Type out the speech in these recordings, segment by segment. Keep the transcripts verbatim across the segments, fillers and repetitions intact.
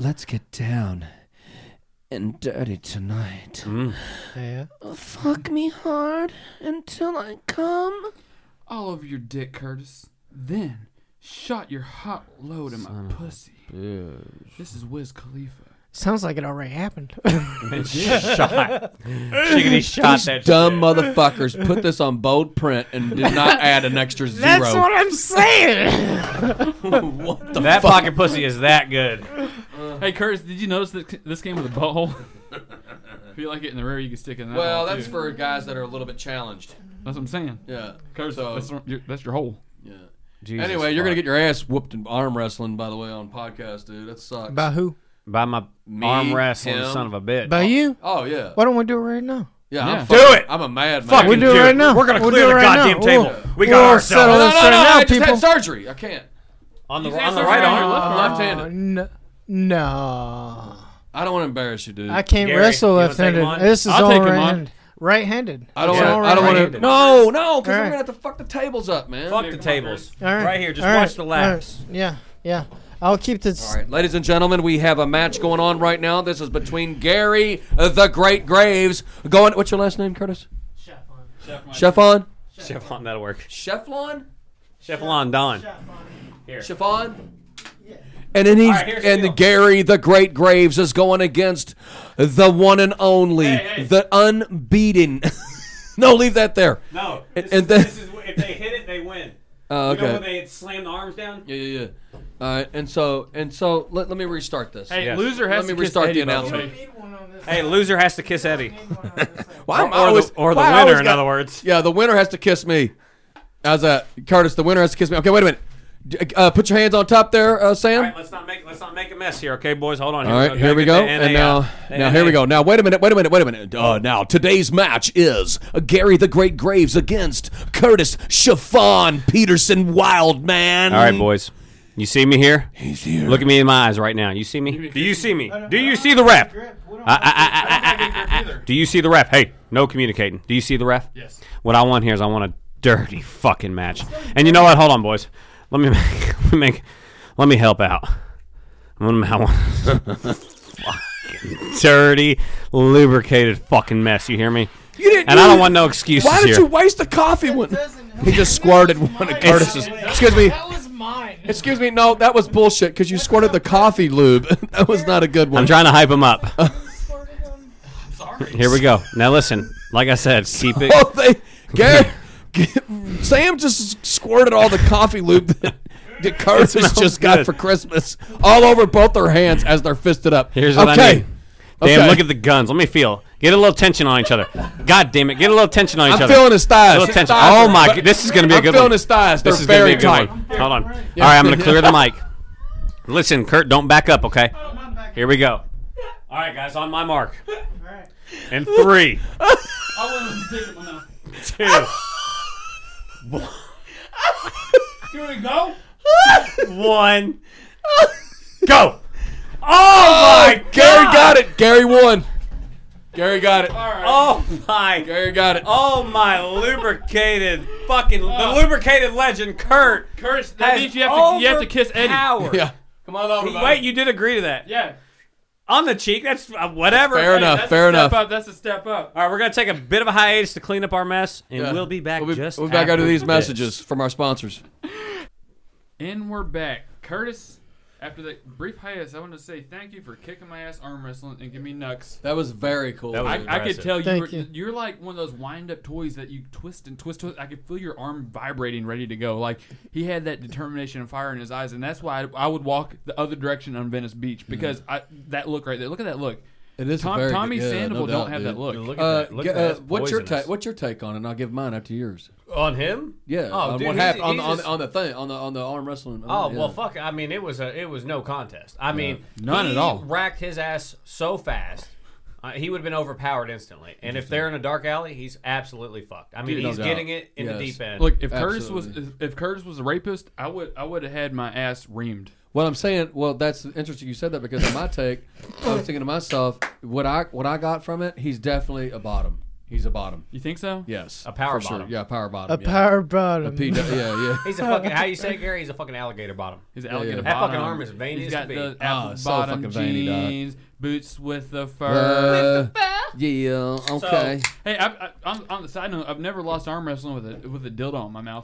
let's get down and dirty tonight. Mm. Yeah. Fuck me hard until I come. All over your dick, Curtis. Then shot your hot load in my pussy. This is Wiz Khalifa. Sounds like it already happened. Shot. Shiggity shot These that dumb shit. motherfuckers put this on bold print and did not add an extra zero. That's what I'm saying. What the That fuck? pocket pussy is that good. Hey, Curtis, did you notice that this came with a butthole? If you like it in the rear, you can stick it in that Well, hole, that's too. for guys that are a little bit challenged. That's what I'm saying. Yeah. Curtis, So- that's, your, that's your hole. Yeah. Jesus Anyway, you're fuck. gonna get your ass whooped in arm wrestling, by the way, on podcast, dude. That sucks. By who? By my Me, arm wrestling him. son of a bitch. By you? Oh yeah. Why don't we do it right now? Yeah. Yeah. I'm Do fucking- it! I'm a mad Fucking man. We do it do right now. We're gonna We'll clear do the it right goddamn now. table. We'll- we got we'll ourselves. settle No, this no, right no, now, I just people. had surgery. I can't. on the You said on the so right right arm. on your left I'm arm. left-handed. Uh, n- no. I don't want to embarrass you, dude. I can't Gary, wrestle you wanna left-handed. take him on? This is I'll all take him on. right-handed. Right-handed. I don't It's want all to. I don't want to. right-handed. No, no, because All we're right. gonna have to fuck the tables up, man. Fuck Yeah, the come on, tables. All right. Right here, just all watch right, the all laps. right. Yeah, yeah. I'll keep this. All right, ladies and gentlemen, we have a match going on right now. This is between Gary uh, the Great Graves going. What's your last name, Curtis? Chefon. Chevlon, that'll work. Cheflon. Chevlon Don. Chiffon. And then he's All right, here's the and the deal. Gary the Great Graves is going against the one and only, Hey, hey. the unbeaten. No, leave that there. No, And- this, and is, then- this is if they hit it, they win. Oh, You know okay. when they slam the arms down? Yeah, yeah, yeah. All right, and so and so let, let me restart this. Hey, Yes. loser has Let to me kiss restart Eddie, the by way. announcement. need one on this. Hey, loser has to kiss Eddie. Why am Or, I or always- the, or the why I winner, always in got- other words. Yeah, the winner has to kiss me. How's that, Curtis? The winner has to kiss me. Okay, wait a minute. D- Uh, put your hands on top there, uh, Sam. All right, let's not make let's not make a mess here, okay, boys? Hold on. All right, here we Gotta go. get the And N A now, out. now here we N A. go. Now, wait a minute, wait a minute, wait a minute. Uh, now, today's match is Gary the Great Graves against Curtis Chiffon Peterson Wildman. All right, boys. You see me here? He's here. Look at me in my eyes right now. You see me? Do you see me? Do you see the ref? I- I- I- I- I- I- Do you see the ref? Hey, no communicating. Do you see the ref? Yes. What I want here is I want a dirty fucking match. And you know what? Hold on, boys. Let me make, let me make, let me help out. I'm gonna I want fucking dirty, lubricated fucking mess. You hear me? You didn't, And you I don't didn't- want no excuses Why did here. you waste the coffee one? He just squirted one of Curtis's. Excuse me. That was mine. Excuse me. No, that was bullshit because you squirted the coffee lube. That was not a good one. I'm trying to hype him up. Here we go. Now listen, like I said, keep it. Oh, they, Gary, Sam just squirted all the coffee lube that, that Curtis smells just got good. for Christmas all over both their hands as they're fisted up. Here's what okay. I need. Damn, Okay. look at the guns. Let me feel. Get a little tension on each other. God damn it. Get a little tension on each I'm other. feeling his thighs. A little His tension. thighs Oh are- my but- god. This is going to be a I'm good feeling one. his thighs. They're This is going to very be a good tight. one. Hold on. All right, I'm going to clear the mic. Listen, Kurt, don't back up, okay? Here we go. All right, guys, on my mark. In three, I want to take it now. two, Here we go. one, go. Oh my god. Gary got it. Gary won. Gary got it. Oh my. Gary got it. Oh my lubricated fucking the lubricated legend Kurt. Curtis, that has means you have to you have to kiss Eddie. overpowered- Yeah. Come on over. buddy. Wait, you did agree to that? Yeah. On the cheek. That's uh, whatever. Fair Hey, enough. That's Fair a step enough. Up. That's a step up. All right, we're gonna take a bit of a hiatus to clean up our mess, and Yeah. we'll be back We'll be, just. we'll be back after after these this. messages from our sponsors. And we're back. Curtis, after that brief hiatus, I want to say thank you for kicking my ass arm wrestling and giving me nucks. That was very cool. That was I, dude. I could impressive. tell you, Thank were, you. you're like one of those wind-up toys that you twist and twist, twist. I could feel your arm vibrating, ready to go. Like he had that determination and fire in his eyes, and that's why I, I would walk the other direction on Venice Beach because I, that look right there. Look at that look. It is Tom, very Tommy good. Yeah, Sandoval no don't doubt, have dude. that look. Look at Uh, that. Look g- at that. uh, That's what's your poisonous. take? What's your take on it? And I'll give mine after yours. on him? Yeah. Oh, on dude, what he's- happened on, he's on, just- on the thing on the on the arm wrestling. Oh yeah. well, fuck. I mean, it was a it was no contest. I mean, None he at all. Racked his ass so fast, uh, he would have been overpowered instantly. And if they're in a dark alley, he's absolutely fucked. I mean, Dude, no he's doubt. getting it in the Yes. deep end. Look, if Curtis was Absolutely. if, if Curtis was a rapist, I would I would have had my ass reamed. What I'm saying, well, that's interesting you said that because in my take, I was thinking to myself, what I what I got from it, he's definitely a bottom. He's a bottom. You think so? Yes. A power for sure. bottom. Yeah, power A bottom. yeah. power bottom. A P, yeah, yeah. He's a fucking. How you say it, Gary? He's a fucking alligator bottom. His alligator yeah. That bottom. fucking arm is veiny He's as got can be. the Oh, apple so bottom fucking veiny, dog. jeans, boots with the fur. Uh, yeah. Okay. Hey, I, I, on, on the side note, I've never lost arm wrestling with a with a dildo in my mouth.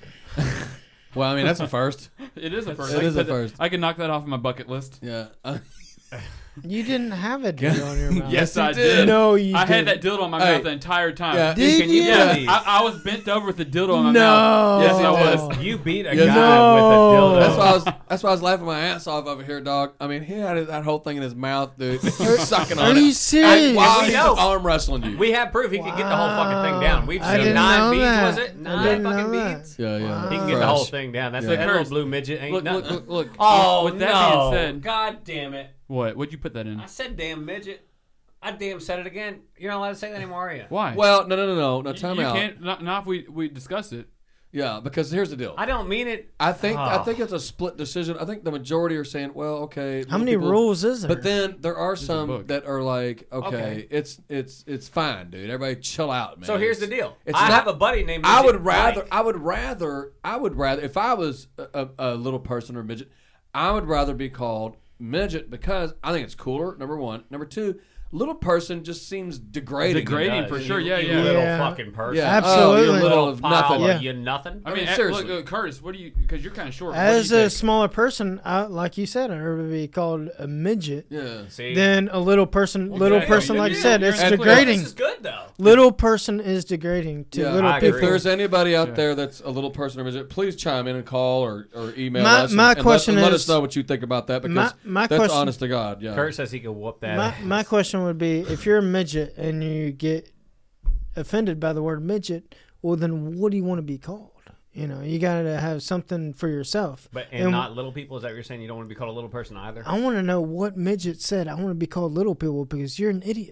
Well, I mean that's a first. It is a first. It I is can a put that- first. I can knock that off my bucket list. Yeah. Uh, You didn't have a dildo on your mouth. Yes, you I did. did. No, you I had didn't. that dildo on my Hey. mouth the entire time. Yeah. Did Can you you? Yeah, please? I, I was bent over with the dildo on my No. mouth. Yes, I Oh. was. You beat a Yes. guy No. with a dildo. That's why I was. That's why I was laughing my ass off over here, dog. I mean, he had that whole thing in his mouth, dude. sucking on Are it. you serious? While We he's know. arm wrestling you. We have proof he can get the whole fucking thing down. We've I seen didn't nine know beads, that. was it? I Nine didn't fucking know that. beads? yeah, yeah. He can get Fresh. the whole thing down. That's Yeah. that little Curse. blue midget ain't Look, nothing. look, look, look. Oh, With that no. being said, God damn it. what? What'd you put that in? I said damn midget. I damn said it again. You're not allowed to say that anymore, are you? Why? Well, no, no, no, no, no. you, Time you out. can't. Not, not if we we discuss it. Yeah, because here's the deal. I don't mean it. I think I Oh. think it's a split decision. I think the majority are saying, well, okay. How little many people- rules is there? But then there are a some book. that are like, okay, Okay. it's it's it's fine, dude. Everybody chill out, man. So here's the It's- deal. It's I not, have a buddy named I Midget would rather Mike. I would rather I would rather if I was a, a, a little person or midget, I would rather be called midget because I think it's cooler, number one. Number two, little person just seems degrading. Degrading Does. for sure. You- Yeah, you yeah. little Yeah. fucking person. Yeah, Absolutely. Oh, you little Little of pile nothing. of Yeah. you nothing. I I mean, mean, uh, seriously. look, uh, Curtis, what do you? Because you're kind of short. What As do you a think? smaller person, I, like you said, I would be called a midget. Yeah. See? Then a little person, little yeah, person, yeah, like you yeah, said, you're it's in clear. degrading. This is good though. Little person is degrading to Yeah, little I if people. agree. there's anybody out Sure. there that's a little person or midget, please chime in and call or, or email My- us. my and, question and let, and let is- us know what you think about that because My- my that's question- honest to God. Yeah. Kurt says he could whoop that. My, ass. my question would be, if you're a midget and you get offended by the word midget, well, then what do you want to be called? You know, you got to have something for yourself. But and, not little people. Is that what you're saying? You don't want to be called a little person either. I want to know what midget said. I want to be called little people because you're an idiot.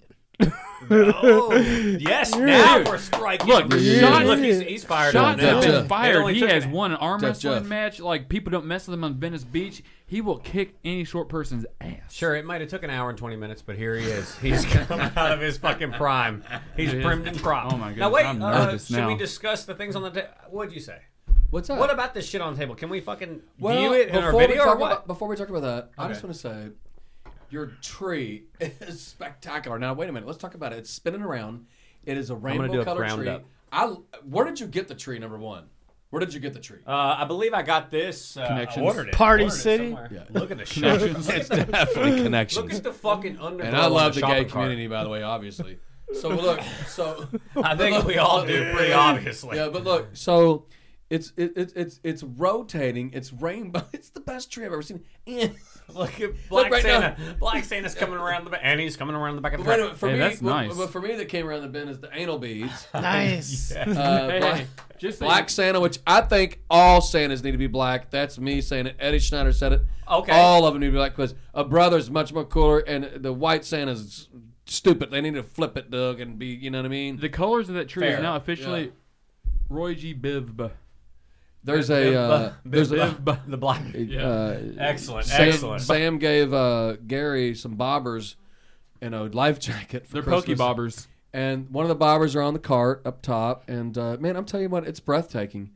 Oh, yes. Now we're striking. Look, Yeah. shot- Look, he's, he's fired Shots up now. have Jeff, been Jeff. fired. It only He took has an- won an arm Jeff, wrestling Jeff. match. Like people don't mess with him on Venice Beach. He will kick any short person's ass. Sure, it might have took an hour and twenty minutes, but here he is. He's come out of his fucking prime. He's It is. primed and propped. Oh, my Now goodness, wait, I'm uh, nervous should now. we discuss the things on the table? What'd you say? What's up? What about this shit on the table? Can we fucking well, view it in our before we video or talk what? About, before we talk about that, I Okay. just want to say your tree is spectacular. Now, wait a minute. Let's talk about it. It's spinning around. It is a gonna do rainbow a colored ground tree. up. I, where did you get the tree, number one? Where did you get the tree? Uh, I believe I got this. Uh, Connections. I ordered it. Party Ordered it City? somewhere. Yeah. Look at the shot. Connections. Look at the- Definitely Look connections. at the fucking underglow. And I on love the gay shopping cart. community, by the way, obviously. So look, so I think we all do, pretty obviously. yeah, but look, so it's it, it, it's it's rotating. It's rainbow. It's the best tree I've ever seen. And Look at Black right Santa. Black Santa's coming around the back, and he's coming around the back of the wait a truck. minute, for Hey, me, that's what- nice. what for me that came around the bend is the anal beads. Nice. Uh, Hey, black, hey, just so black you- Santa, which I think all Santas need to be black. That's me saying it. Eddie Schneider said it. Okay. All of them need to be black because a brother's much more cooler, and the white Santa's stupid. They need to flip it, Doug, and be. You know what I mean? The colors of that tree Fair. is now officially Roy G. Biv. There's a uh, there's a. the, the black. Uh, Excellent, Sam, excellent. Sam gave uh, Gary some bobbers and a life jacket for They're Christmas. Poke Bobbers. And one of the bobbers are on the cart up top. And uh, man, I'm telling you what, it's breathtaking.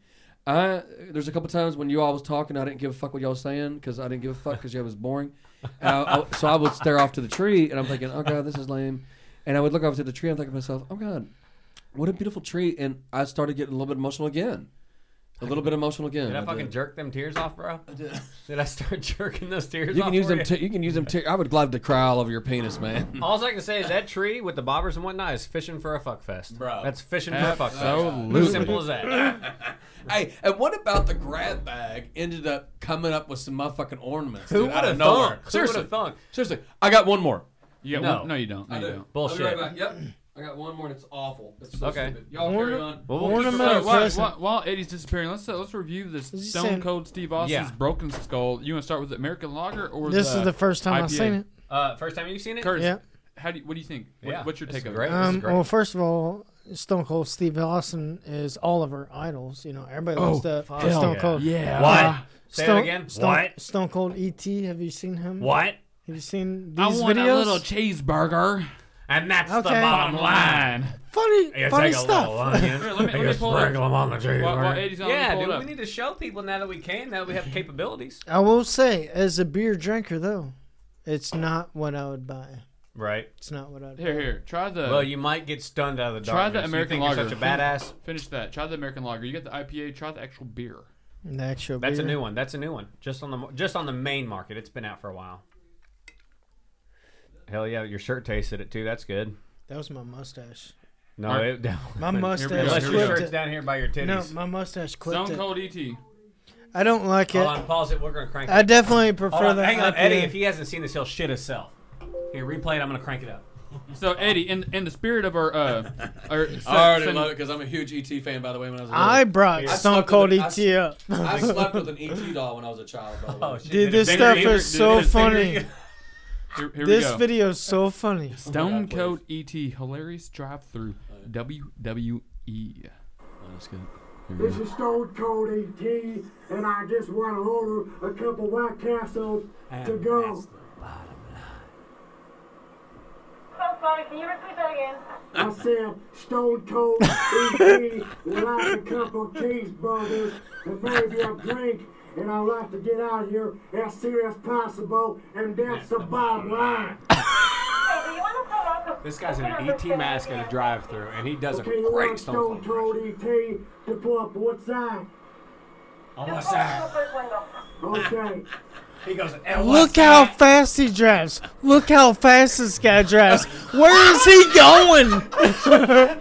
I there's a couple times when you all was talking, I didn't give a fuck what y'all was saying because I didn't give a fuck because y'all was boring. And I, I, so I would stare off to the tree, and I'm thinking, oh god, this is lame. And I would look off to the tree, and I'm thinking to myself, oh god, what a beautiful tree. And I started getting a little bit emotional again. A little bit emotional again. Did I I fucking did. jerk them tears off, bro? I did. Did I start jerking those tears You off? can use for them. you? T- you can use them. T- I would love to cry all over your penis, man. All I can say is that tree with the bobbers and whatnot is fishing for a fuck fest. Bro. That's fishing for a fuck fest. Absolutely. Simple as that. Hey, and what about the grab bag ended up coming up with some motherfucking ornaments? Who dude, out would of have nowhere? thunk? Who would Seriously, have thunk? seriously. I got one more. You got No. one? No, you don't. No, you don't. Bullshit. I'll be right back. Yep. I got one more and it's awful. It's so Okay. stupid. Y'all carry on. Well, we'll Ornament keep or it- Uh, while, present? while, while Eddie's disappearing, let's uh, let's review this Is he Stone saying- Cold Steve Austin's Yeah. Broken Skull. You want to start with the American Lager or This the is the first time I P A? I've seen it. Uh, first time you've seen it? Curtis, Yeah. how do you, what do you think? What, Yeah, what's your this take is of great. it? This is Um, great. well, first of all, Stone Cold Steve Austin is all of our idols. You know, everybody loves the, the hell Stone yeah. Cold. Yeah. What? Say Stone, it again. Stone, What? Stone Cold E T. Have you seen him? What? Have you seen I these want videos? a little cheeseburger. And that's the Okay. bottom line. Line. Funny, You funny take a stuff. little onion, Here, let me- let you me pull it up. sprinkle them on the cheeseburger. While, while Eddie's on, Yeah, let me dude, pull it we up. need to show people now that we can, now that we have capabilities. I will say, as a beer drinker, though, it's not what I would buy. Right. It's not what I'd Here, buy. here. Try the. Well, you might get stunned out of the Try darkness. the American you think Lager. You're such a badass. Finish that. Try the American Lager. You get the I P A. Try the actual beer. The actual That's beer. a new one. That's a new one. Just on the just on the main market. It's been out for a while. Hell yeah, your shirt tasted it too. That's good. That was my mustache. No, Alright. it definitely. My we go. mustache Unless Here your we go. clipped shirt's it. down here by your titties. No, my mustache clipped Stone it. Cold E T. I don't like Hold it. on, pause it. We're gonna crank it. I definitely prefer Hold on, the hang on, I P A. Eddie. If he hasn't seen this, he'll shit himself. Here, replay it. I'm gonna crank it up. So Eddie, in in the spirit of our uh, our I already sen- love it because I'm a huge E T fan. By the way, when I was little. I brought I Stone slept Cold with E it. I T up. I slept with an E T doll when I was a child. By the way. Oh shit! Dude, Did this it stuff finger you? is Did so it finger funny. you? Here, here This we go. video is so funny. Stone please. Cold E T hilarious drive through W W E. Oh, that's good. Here we This go. is Stone Cold E T, and I just want to order a couple White Castles to go. So sorry, can you repeat that again? I said Stone Cold E T, and I like a couple cheeseburgers and maybe a drink, and I'd like to get out of here as soon as possible, and that's the bottom line. Hey, do you want to call up? This guy's in an E T mask at a drive-through, and he does a Okay, you great want Stone Stone Cold. Cold E T to pull up what side? On what Just go to the side? first window. Okay. He goes, "And what Look how side?" fast he drives. Look how fast this guy drives. Where is he going? How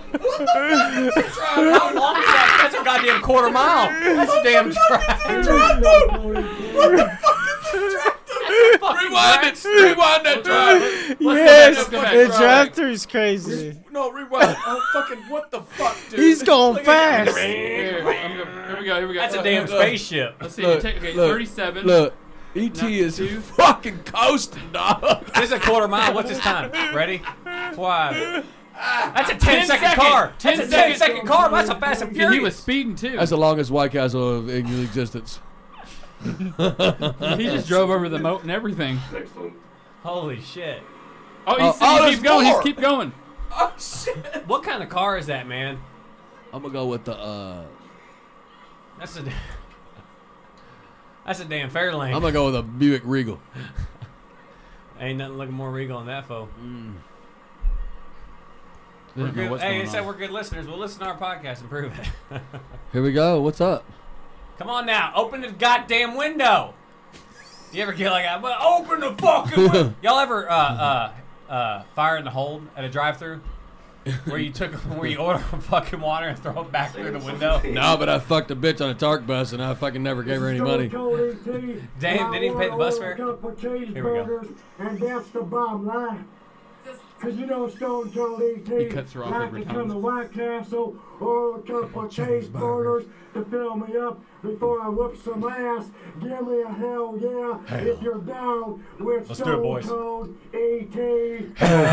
long is that? That's a goddamn quarter mile. That's a damn drive. Rewind it. Rewind that drive. Yes, let's go back, the let's go back. drive-through's crazy. No, rewind. Oh, fucking what the fuck, dude? He's going Look at- fast. Here, I'm gonna- here we go. Here we go. That's a Look, damn look, look. spaceship. Let's see. Look, you take, okay, look, thirty-seven. Look, E T is two. fucking coasting, dog. This is a quarter mile. What's his time? Ready? Five. That's a ten ten second second. car. ten That's a ten second. second car. That's a Fast and And Furious. he was speeding too. That's the longest White Castle of in existence. he just drove over the moat and everything. Holy shit. Oh, he's, Oh, oh, he there's keep going. He's more. keep going. Oh shit! What kind of car is that, man? I'm gonna go with the. uh That's a. That's a damn Fairlane. I'm gonna go with a Buick Regal. Ain't nothing looking more regal than that, foe. We're Didn't know good. what's Hey, going they said on. we're good listeners. We'll listen to our podcast and prove it. Here we go. What's up? Come on now, open the goddamn window. You ever get like, I'm gonna open the fucking window? Y'all ever uh, uh, uh, fire in the hold at a drive-through? Where you took, where you order fucking water and throw it back through the window? No, but I fucked a bitch on a Tark bus and I fucking never gave her any money. Damn, Damn, didn't even pay the bus fare? Here Here we go. And that's the bottom line. Cause you know Stone Cold E T He cuts her off like every to time. come to White Castle or a couple of cheeseburgers to fill me up before I whoop some ass. Give me a hell yeah if you're down with Let's do it, Stone boys. Cold E T.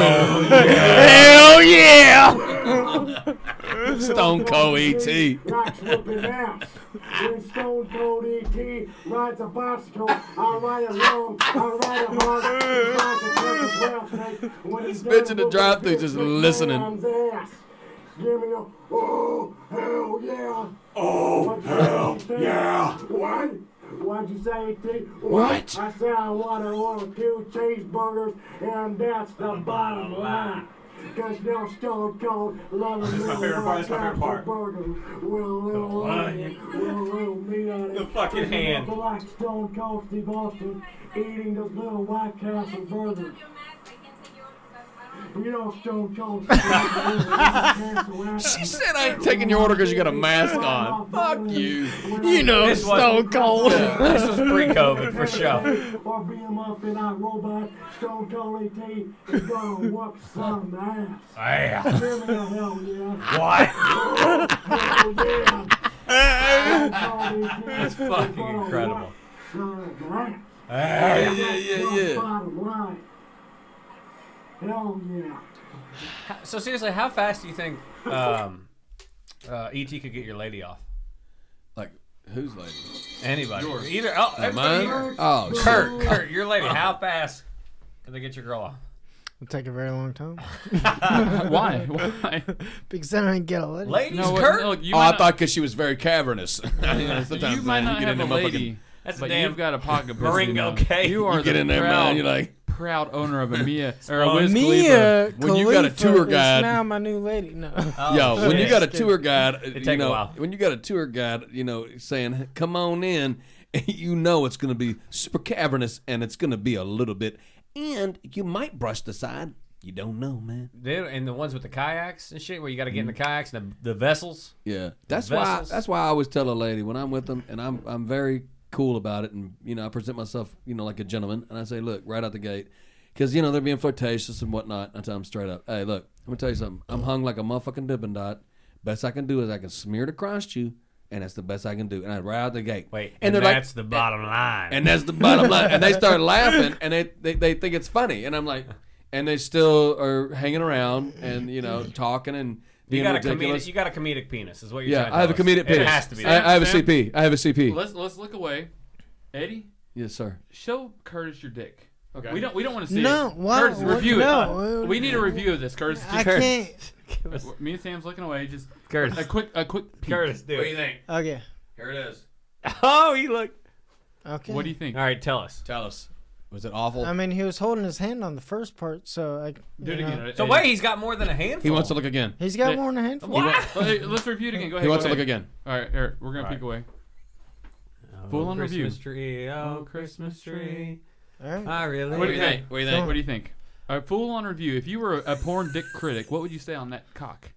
Hell yeah! Stone Cold E T. Likes whooping ass. When Stone Cold E T rides a bicycle, I ride along, I ride a hard, ride the Texas rattlesnake. When he's This bitch done in the whooping drive-thru this just big listening. man's ass. Give me a, oh, hell yeah. Oh, hell yeah. What? What'd you say, T? What? I said I want to order two cheeseburgers, and that's the bottom line. Cause no Stone Cold loving This is my favorite part, this is my favorite part. burger. Will little onion, will little meat on it. The fucking hand. Like Stone Cold Steve Austin eating those little White Castle burgers. You know Stone Cold Steve Austin. She said I ain't taking your order because you got a mask on. Fuck you. You know This was- Stone Cold. This was pre-COVID for sure. Or beat him up in our robot, Stone Cold E T is gonna whoop some ass. Yeah. Give me a hell yeah. What? Hell yeah. That's fucking incredible. Some ass. Yeah, yeah, yeah, yeah. Bottom line. Hell yeah. So seriously, how fast do you think um, uh, E T could get your lady off? Like, whose lady? Anybody? Either. Oh, everybody Mine? here. Oh, shit. Kurt, Kurt, your lady. How fast can they get your girl off? It'll take a very long time Why? Why? because then I get a lady. Ladies, No, Kurt. no, you Oh, might I not, thought because she was very cavernous. You know, sometimes, you might man, not get have in a there, motherfucking- lady, That's a but damn you've got a pocket pussy. Maringo man. cake. You are You get the in there, proud, man. You're like, proud owner of a Mia or a Well, Wiz Khalifa. Mia When you got a Khalifa tour is guide- now my new lady. No. Oh, yo, when shit. you got a Shit. tour guide, you take a know, while. when you got a tour guide, you know, saying, "Come on in," you know it's going to be super cavernous and it's going to be a little bit, and you might brush the side. You don't know, man. Dude, and the ones with the kayaks and shit, where you got to get in the kayaks, the the vessels. Yeah, that's why. Vessels. That's why I always tell a lady when I'm with them, and I'm I'm very cool about it, and you know I present myself, you know, like a gentleman, and I say, look, right out the gate, because you know they're being flirtatious and whatnot. I tell them straight up, hey, look, I'm gonna tell you something. I'm hung like a motherfucking Dippin' Dot. Best I can do is I can smear it across you, and that's the best I can do. And I right out the gate. Wait, and, and, they're that's like, the bottom line. and that's the bottom line. And they start laughing, and they, they they think it's funny, and I'm like, and they still are hanging around and you know talking and. you Being got a ridiculous. comedic, you got a comedic penis, is what you're Yeah, trying to I have a tell us. comedic penis. It has to be. I, that. I have a Sam? C P. I have a C P. Let's let's look away. Eddie, Yes, sir. show Curtis your dick. Okay. We don't we don't want to see No, it. why- Curtis, what- review no, it. We need a review of this, Curtis. I Just- can't. Me and Sam's looking away. Just Curtis. a quick a quick peek. Curtis, dude. What do you think? Okay. Here it is. Oh, he looked. Okay. What do you think? All right, tell us. Tell us. Was it awful? I mean, he was holding his hand on the first part, so I. Do it you know, again. So Eddie. wait, he's got more than a handful. he wants to look again. He's got Hey, more than a handful. What? Hey, let's review it again. Go ahead. He wants go to look ahead. again. All right, here we're gonna All peek right. away. Oh, Full on Christmas review. tree, oh, Christmas tree. All right. I really. What do you like- think? What do you think? What do you think? All right, full on review. If you were a porn dick critic, what would you say on that cock?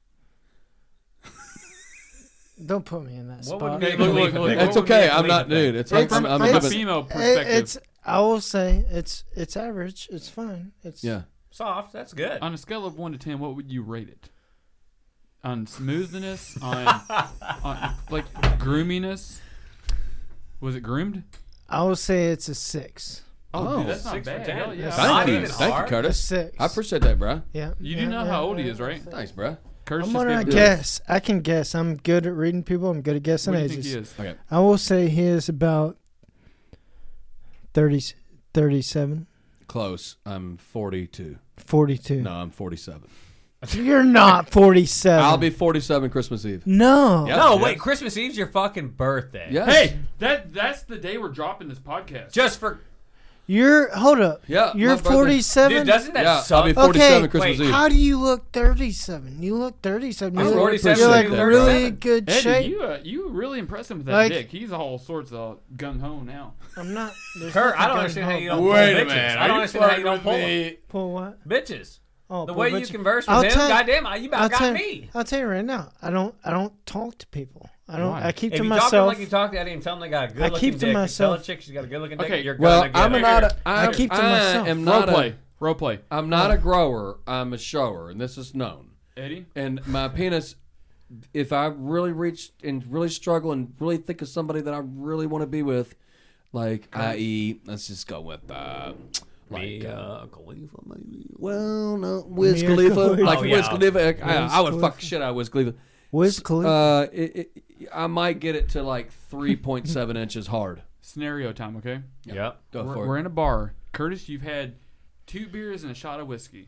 Don't put me in that What spot. would Okay, Mia look, Khalifa look, think? look. It's What would okay. Mia I'm not, Khalifa think? dude. It's, It's- I'm, I'm from a a bit- female It- perspective. it's. I will say it's it's average. It's fine. It's yeah. Soft. That's good. On a scale of one to ten, what would you rate it? On smoothness, on, on like groominess. Was it groomed? I will say it's a six. Oh, dude, that's not six for bad. ten. Hell yeah. That's Thank not you. even Thank you, hard. A Curtis. six. I appreciate that, bro. Yeah. You do yeah, know yeah, how old he yeah. is, right? Thanks, bro. Curtis I'm just gonna gave me- guess. I can guess. I'm good at reading people. I'm good at guessing What do you think ages. he is? Okay. I will say he is about thirty, thirty-seven, Close. I'm forty-two. forty-two. No, I'm forty-seven. You're not forty-seven. I'll be forty-seven Christmas Eve. No. Yeah. No, Yeah. wait. Christmas Eve's your fucking birthday. Yes. Hey, that that's the day we're dropping this podcast. Just for. You're hold up. Yeah, You're my birthday. forty-seven. Dude, doesn't that Yeah, I'll suck? be forty-seven Okay, Christmas wait, Eve. How do you look thirty-seven? You look thirty-seven. You I'm look, forty-seven, You're like appreciate that, really bro. good Eddie, shape. you uh, you really impress him with that Like- dick. He's all sorts of gung ho now. I'm not. there's Kurt, nothing I don't going understand how on. you don't Wait pull a bitches. minute. I don't understand how you don't pull them. Pull what? Bitches. Oh, The pull way you bitches. converse with I'll him, tell- goddamn, you about I'll got tell, me. I'll tell you right now. I don't. I don't talk to people. I don't. Why? I keep If to you talk to them myself. like you talk to Eddie and tell them they got a good I looking keep to dick, you tell myself. a chick she's got a good looking Okay, dick, you're Well, gonna get I'm it. not. A, I, I keep to I myself. am Role not play, a. role play. I'm not a grower. I'm a shower, and this is known. Eddie, And my penis, if I really reach and really struggle and really think of somebody that I really want to be with, like, that is, let's just go with, uh, like, uh, Khalifa, maybe. well, no, Wiz Mia Khalifa. Khalifa. Like, Oh, Wiz yeah. Khalifa. I, Wiz I would fuck Khalifa. the shit out of Wiz Khalifa. Wiz Khalifa. Uh, it, it, I might get it to like three point seven inches hard. scenario time. Okay, Yep. Go we're, for we're it. in a bar. Curtis, you've had two beers and a shot of whiskey.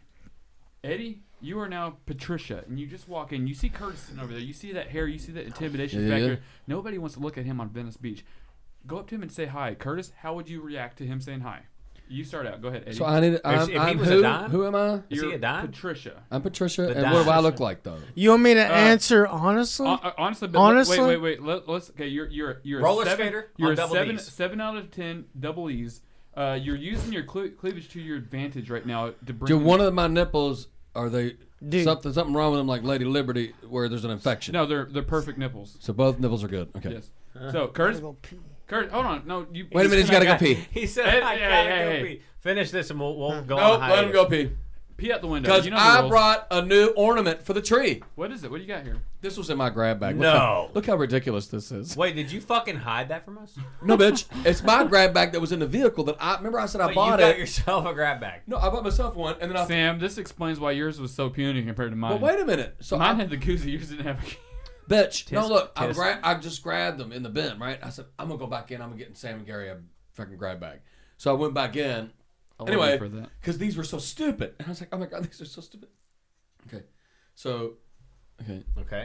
Eddie, you are now Patricia, and you just walk in. You see Curtis sitting over there. You see that hair. You see that intimidation Yeah, yeah, factor. yeah. Nobody wants to look at him on Venice Beach. Go up to him and say hi. Curtis, how would you react to him saying hi? You start out. Go ahead, Eddie. So I need. I'm, if he I'm was a who? dime? Who am I? Is he You're a dime? Patricia. I'm Patricia. The And what do I dime. look like though? you want me to uh, answer honestly? Uh, uh, honestly, but Honestly? wait, wait, wait. Let, let's. Okay, you're you're you're Roller a seven, skater You're on a double seven Ds. seven out of ten double E's. Uh, you're using your cle- cleavage to your advantage right now to bring. Do in- one of my nipples are they Dude. something something wrong with them like Lady Liberty where there's an infection? No, they're they're perfect nipples. So both nipples are good. Okay. Yes. So Curtis, Go pee. Curtis, hold on. No, you. Wait a minute. He's got to go pee. He said, Hey, I hey, gotta hey, go hey. pee. Finish this and we'll, we'll go Nope. on Let him hiatus. go pee. Pee out the window. Because You know the I rules. brought a new ornament for the tree. What is it? What do you got here? This was in my grab bag. Look No. how, look how ridiculous this is. Wait, did you fucking hide that from us? No, bitch. It's my grab bag that was in the vehicle that I remember. I said I Wait, bought you got it. yourself a grab bag. No, I bought myself one, and then I. Sam, this explains why yours was so puny compared to mine. But wait a minute. So Mine I, had the koozie. Yours didn't have. A... bitch. no, Tisk, look. I, tisk. gra- I just grabbed them in the bin, right? I said I'm gonna go back in. I'm gonna get Sam and Gary a fucking grab bag. So I went back in, I love Anyway, you for that. because these were so stupid. And I was like, oh my God, these are so stupid. Okay. So, okay. Okay.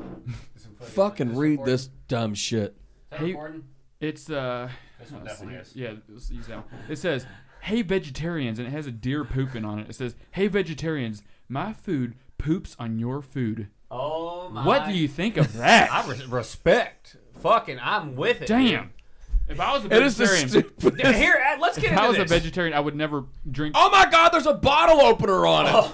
Fucking read this dumb shit. Hey, it's uh. This one let's definitely see. is. Yeah, let's use that one. It says, "Hey vegetarians," and it has a deer pooping on it. It says, "Hey vegetarians, my food poops on your food." Oh my. What do you think of that? I res- respect. Fucking, I'm with it. Damn. If I was a It is the vegetarian, stupid. Dude. Here, uh, let's get if I into was this. a vegetarian, I would never drink. Oh my God, there's a bottle opener on it.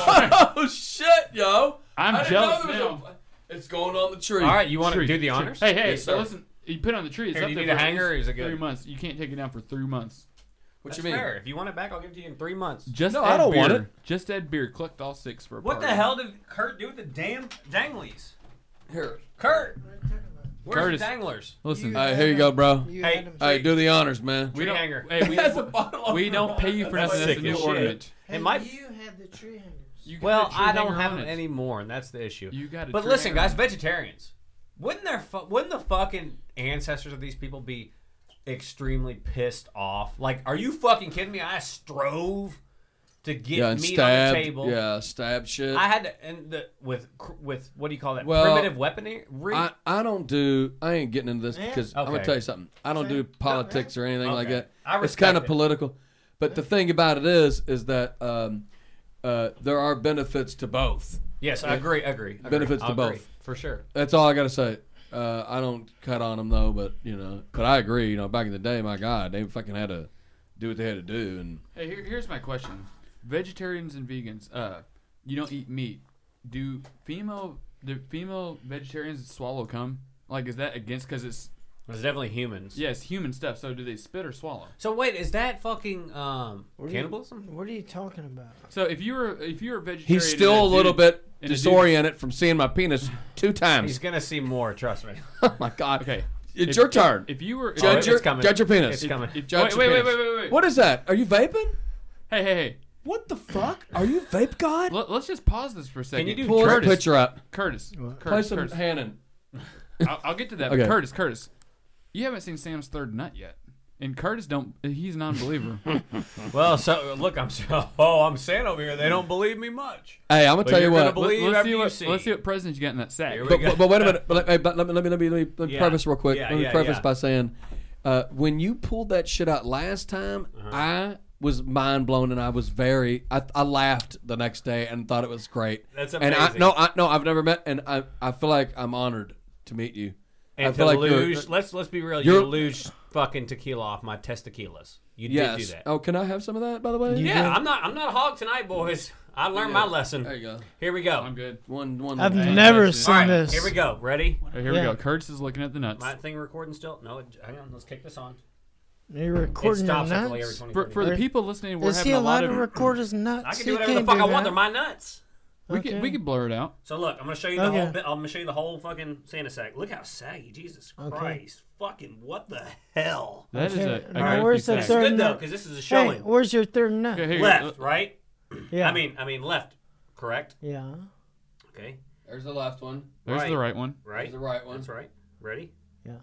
Oh, shit, yo. I'm I didn't jealous know there was now. a- It's going on the tree. All right, you want to Tree, do the tree. honors? Hey, hey, Yes, so sir. listen. You put it on the tree. It's Here, up do you there need a for at hanger, or least is it good? Three months. You can't take it down for three months. What That's you mean? fair. If you want it back, I'll give it to you in three months. Just No, add I don't beer. want it. Just add beer. Collect all six for a What the party. hell did Kurt do with the damn danglies? Here. Kurt, where's Curtis. the danglers? Listen, All right, here you go, bro. You Hey, had 'em- Hey, do the honors, man. we don't. hanger. Hey, we, That's a bottle we opener don't pay you for That's nothing. That's a sick new as shit. ornament. Hey, It might- you had the tree hangers. You got Well, a tree I don't hanger have on them it. anymore, and that's the issue. You got a But tree listen, hanger guys, on it. vegetarians, wouldn't their fu- wouldn't the fucking ancestors of these people be extremely pissed off? Like, are you fucking kidding me? I strove to get Yeah, and meat stab. on the table. Yeah, stab shit. I had to, and the with cr- with what do you call that? Well, Primitive weaponry. I, I don't do. I ain't getting into this Yeah. because I'm gonna Okay. tell you something. I don't do politics or anything like Okay. that. I It's respect kind of it. political, but the thing about it is, is that um, uh, there are benefits to both. yes, I agree. Agree. agree. Benefits to I'll agree, both. for sure. That's all I gotta say. Uh, I don't cut on them though, but you know, but I agree. You know, back in the day, my God, they fucking had to do what they had to do, and Hey, here, here's my question: vegetarians and vegans, uh, you don't eat meat. Do female do female vegetarians swallow cum? Like, is that against? Because it's It's definitely humans. yeah, it's human stuff. So do they spit or swallow? So wait, is that fucking um What are you- cannibalism? What are you talking about? So if you were if you were a vegetarian, he's still and a that little dude- bit and a dude- disoriented from seeing my penis two He's times. gonna see more. Trust me. Oh my God. Okay, It's If- your turn. If you were Judge it's your, coming. judge your penis. It's coming. if, Judge wait, your wait, wait, penis. wait, wait, wait. What is that? Are you vaping? Hey, hey, hey. What the fuck? Are you vape god? Let, let's just pause this for a second. you do Pull his Curtis? picture up. Curtis. Play Curtis. some Curtis. Hannon. I'll, I'll get to that. Okay. But Curtis, Curtis, you haven't seen Sam's third nut yet, and Curtis don't. He's a non-believer. Well, so look, I'm so, oh, I'm saying over here they don't believe me much. Hey, I'm gonna But tell you you're gonna what. believe- Let, us after see you what. see. Let's see what presents you got in that sack. Here we But, go. but, but wait a minute. But let, hey, but let me let me let me, let me, let me Yeah. preface real quick. Yeah, let me yeah, preface yeah. by saying, uh, when you pulled that shit out last time, Uh-huh. I was mind blown and I was very. I, I laughed the next day and thought it was great. That's And I amazing. no, I no, I've never met, and I I feel like I'm honored to meet you. I And feel to like you're- luge, let's let's be real. you're- You luge fucking tequila off my testiculas. You did Yes. do that. Oh, can I have some of that, by the way? You yeah, did. I'm not I'm not a hog tonight, boys. I learned my lesson. There you go. Here we go. I'm good. One one. I've Hey, never that's it. seen All right, this. here we go. Ready? Hey, here Yeah. we go. Curtis is looking at the nuts. My thing recording still? No, it- hang on. Let's kick this on. You're It recording your stops like every nuts. twenty For, for the Right. people listening, we're Is he having a lot allowed to of. record his nuts? I can He do whatever the can't fuck do I want. that. They're my nuts. We Okay. can we can blur it out. So look, I'm gonna show you the Okay. whole bit. I'm gonna show you the whole fucking Santa sack. Look how saggy. Jesus Okay. Christ. Fucking what the hell? That is Okay. a. a Now, goofy where's the sack. It's third good though, nut? because this is a Hey, showing. where's your third nut? Okay, here, Left, uh, right? Yeah. I mean, I mean left. Correct. Yeah. Okay. There's the left one. There's Right. the right one. Right. There's the right one. That's right. Ready?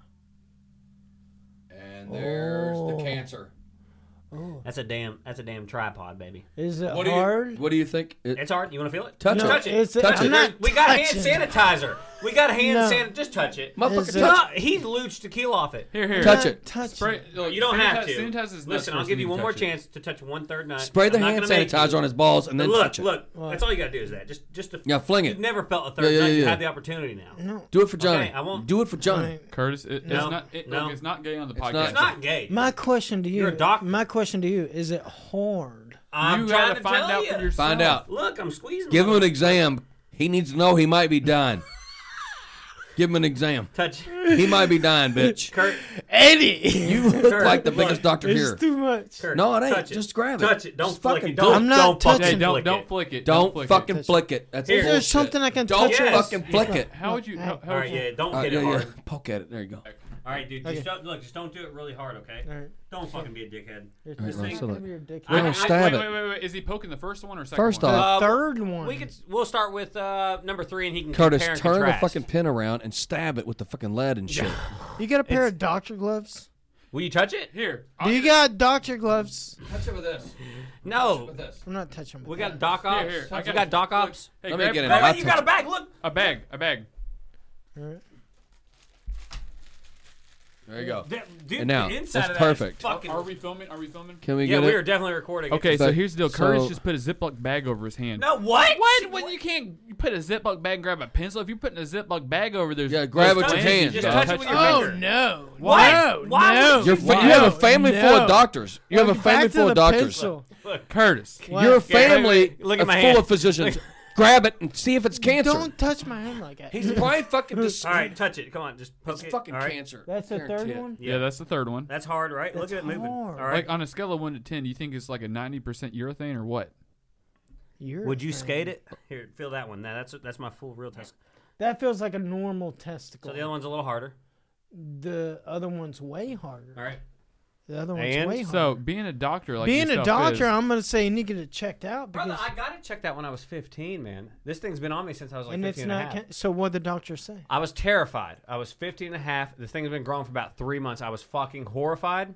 And there's Oh. the cancer. Oh. That's a damn. That's a damn tripod, baby. Is it What do hard? you What do you think? It, It's hard. You want to feel it? Touch No, it. Touch it. it's- Touch I'm it. not We got touching. hand sanitizer. We got hand No. sanitizer. Just touch it. Motherfucker, Is touch it- No, he looched tequila off it. Here, here. Touch Not it. Touch Spray. it. Look, You don't have sanitize- to. sanitize his nuts Listen, I'll first give and you one can more touch it. chance to touch one third nut. Spray the I'm not hand gonna make sanitizer you. on his balls and then look, touch it. look. What? That's all you gotta do is that. Just, just to. Yeah, fling it. You've never felt a third Yeah, yeah, nut. You yeah. have the opportunity now. No. Do it for Johnny. Okay, I won't- Do it for Johnny. Right. Curtis, it, No, it's not. It, no. look, it's not gay on the It's podcast. not. It's not gay. My question to you. You're a doctor. My question to you: is it hard? I'm you trying gotta to find tell out you. for yourself. Find out. Look, I'm squeezing. Give him on an it. exam. He needs to know he might be dying. Give him an exam. Touch. He might be dying, bitch. Kurt. Eddie, You look Kurt, like the look. biggest doctor it's here. too much. Kurt, No, it ain't. touch Just grab it. Touch it. Don't Just flick fucking it. do Don't, it. I'm not don't fucking touching Hey, don't flick don't it. flick it. Don't flick fucking it. flick it. That's Here. Is there bullshit. something I can Don't touch? Yes. fucking flick it. How would you? How, how All would right, you? yeah. Don't Uh, hit yeah, it yeah. hard. Poke at it. There you go. All right, dude. Okay. Just don't, look. Just don't do it really hard, okay? All right. Don't fucking be a dickhead. You're All right, just let's thinking look. of your dick. I- No, I- stab wait, it. wait, wait, wait. Is he poking the first one or second First one? off- The Uh, third one. We could. We'll start with uh, number three, and he can Curtis, compare and turn the contrast. fucking pin around and stab it with the fucking lead and shit. you got a pair it's- of doctor gloves? Will you touch it? Here. Do you got doctor gloves? Touch it with this. No. With this. I'm not touching. We got Doc Ops. Here, here. I We got- got Doc Ops. Hey, Let me grab- get it. No, I'll wait, you got touch a bag. Look. A bag. A bag. There you go. Dude, And now, the inside that's of that is perfect. fucking- Are we filming? Are we filming? Can we yeah, get we it? are definitely recording. Okay, It. so But- here's the deal. Curtis so- just put a Ziploc bag over his hand. No, what? What? When you can't put a Ziploc bag and grab a pencil, if you're putting a Ziploc bag over there, Yeah, grab it with your hands, Just dog. touch it with your Oh finger. no! What? No, Why no, would You're you- fa- no, you have a family full no. of doctors. You have a Back family to full the of doctors. pencil. Curtis. What? You're a Yeah, family wait, wait, look at of my full hand. of physicians. Grab it and see if it's cancer. Don't touch my hand like that. He's probably fucking just. All right, touch it. Come on, just poke It's it. fucking All right. cancer. That's the Guarantee third it. one. Yeah, that's the third one. That's hard, right? Look at it moving. hard. All right. Like on a scale of one to ten, do you think it's like a ninety percent urethane or what? You're Would you fine. skate it? Here, feel that one. Now that's that's my full real test. That feels like a normal testicle. So the other one's a little harder. The other one's way harder. All right. The other one's And way So harder. being a doctor, like Being a yourself doctor, is, I'm gonna say you need to get it checked out because, Brother, I got it checked out when I was fifteen, man. This thing's been on me since I was like and it's fifteen and a not. half. Ca- so what the doctor say? I was terrified. I was fifteen and a half. The thing has been growing for about three months. I was fucking horrified.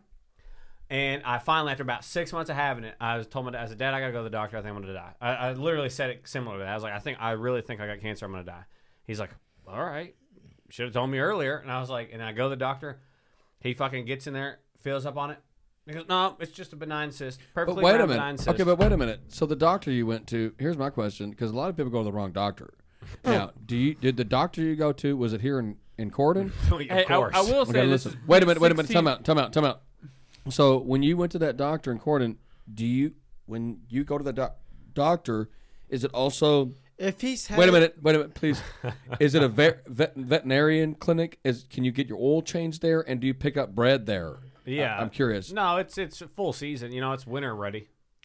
And I finally, after about six months of having it, I was told my dad, I said, Dad, I got to go to the doctor. I think I'm going to die. I, I literally said it similar to that. I was like, I think, I really think I got cancer. I'm going to die. He's like, all right. Should have told me earlier. And I was like, and I go to the doctor. He fucking gets in there, fills up on it. He goes, no, it's just a benign cyst. But Perfectly wait a round minute. benign cyst. Okay, but wait a minute. So the doctor you went to, here's my question, because a lot of people go to the wrong doctor. Now, do you did the doctor you go to, was it here in, in Corden? of Hey, I, course. I will say Okay, this listen. is Wait a minute, wait a minute. sixteen Time out, time out, time out. So when you went to that doctor in Corden, do you, when you go to the doc- doctor, is it also, If he's had wait a minute, wait a minute, please. Is it a vet, vet, veterinarian clinic? Is Can you get your oil changed there? And do you pick up bread there? Yeah. I, I'm curious. No, it's it's full season. You know, it's winter ready.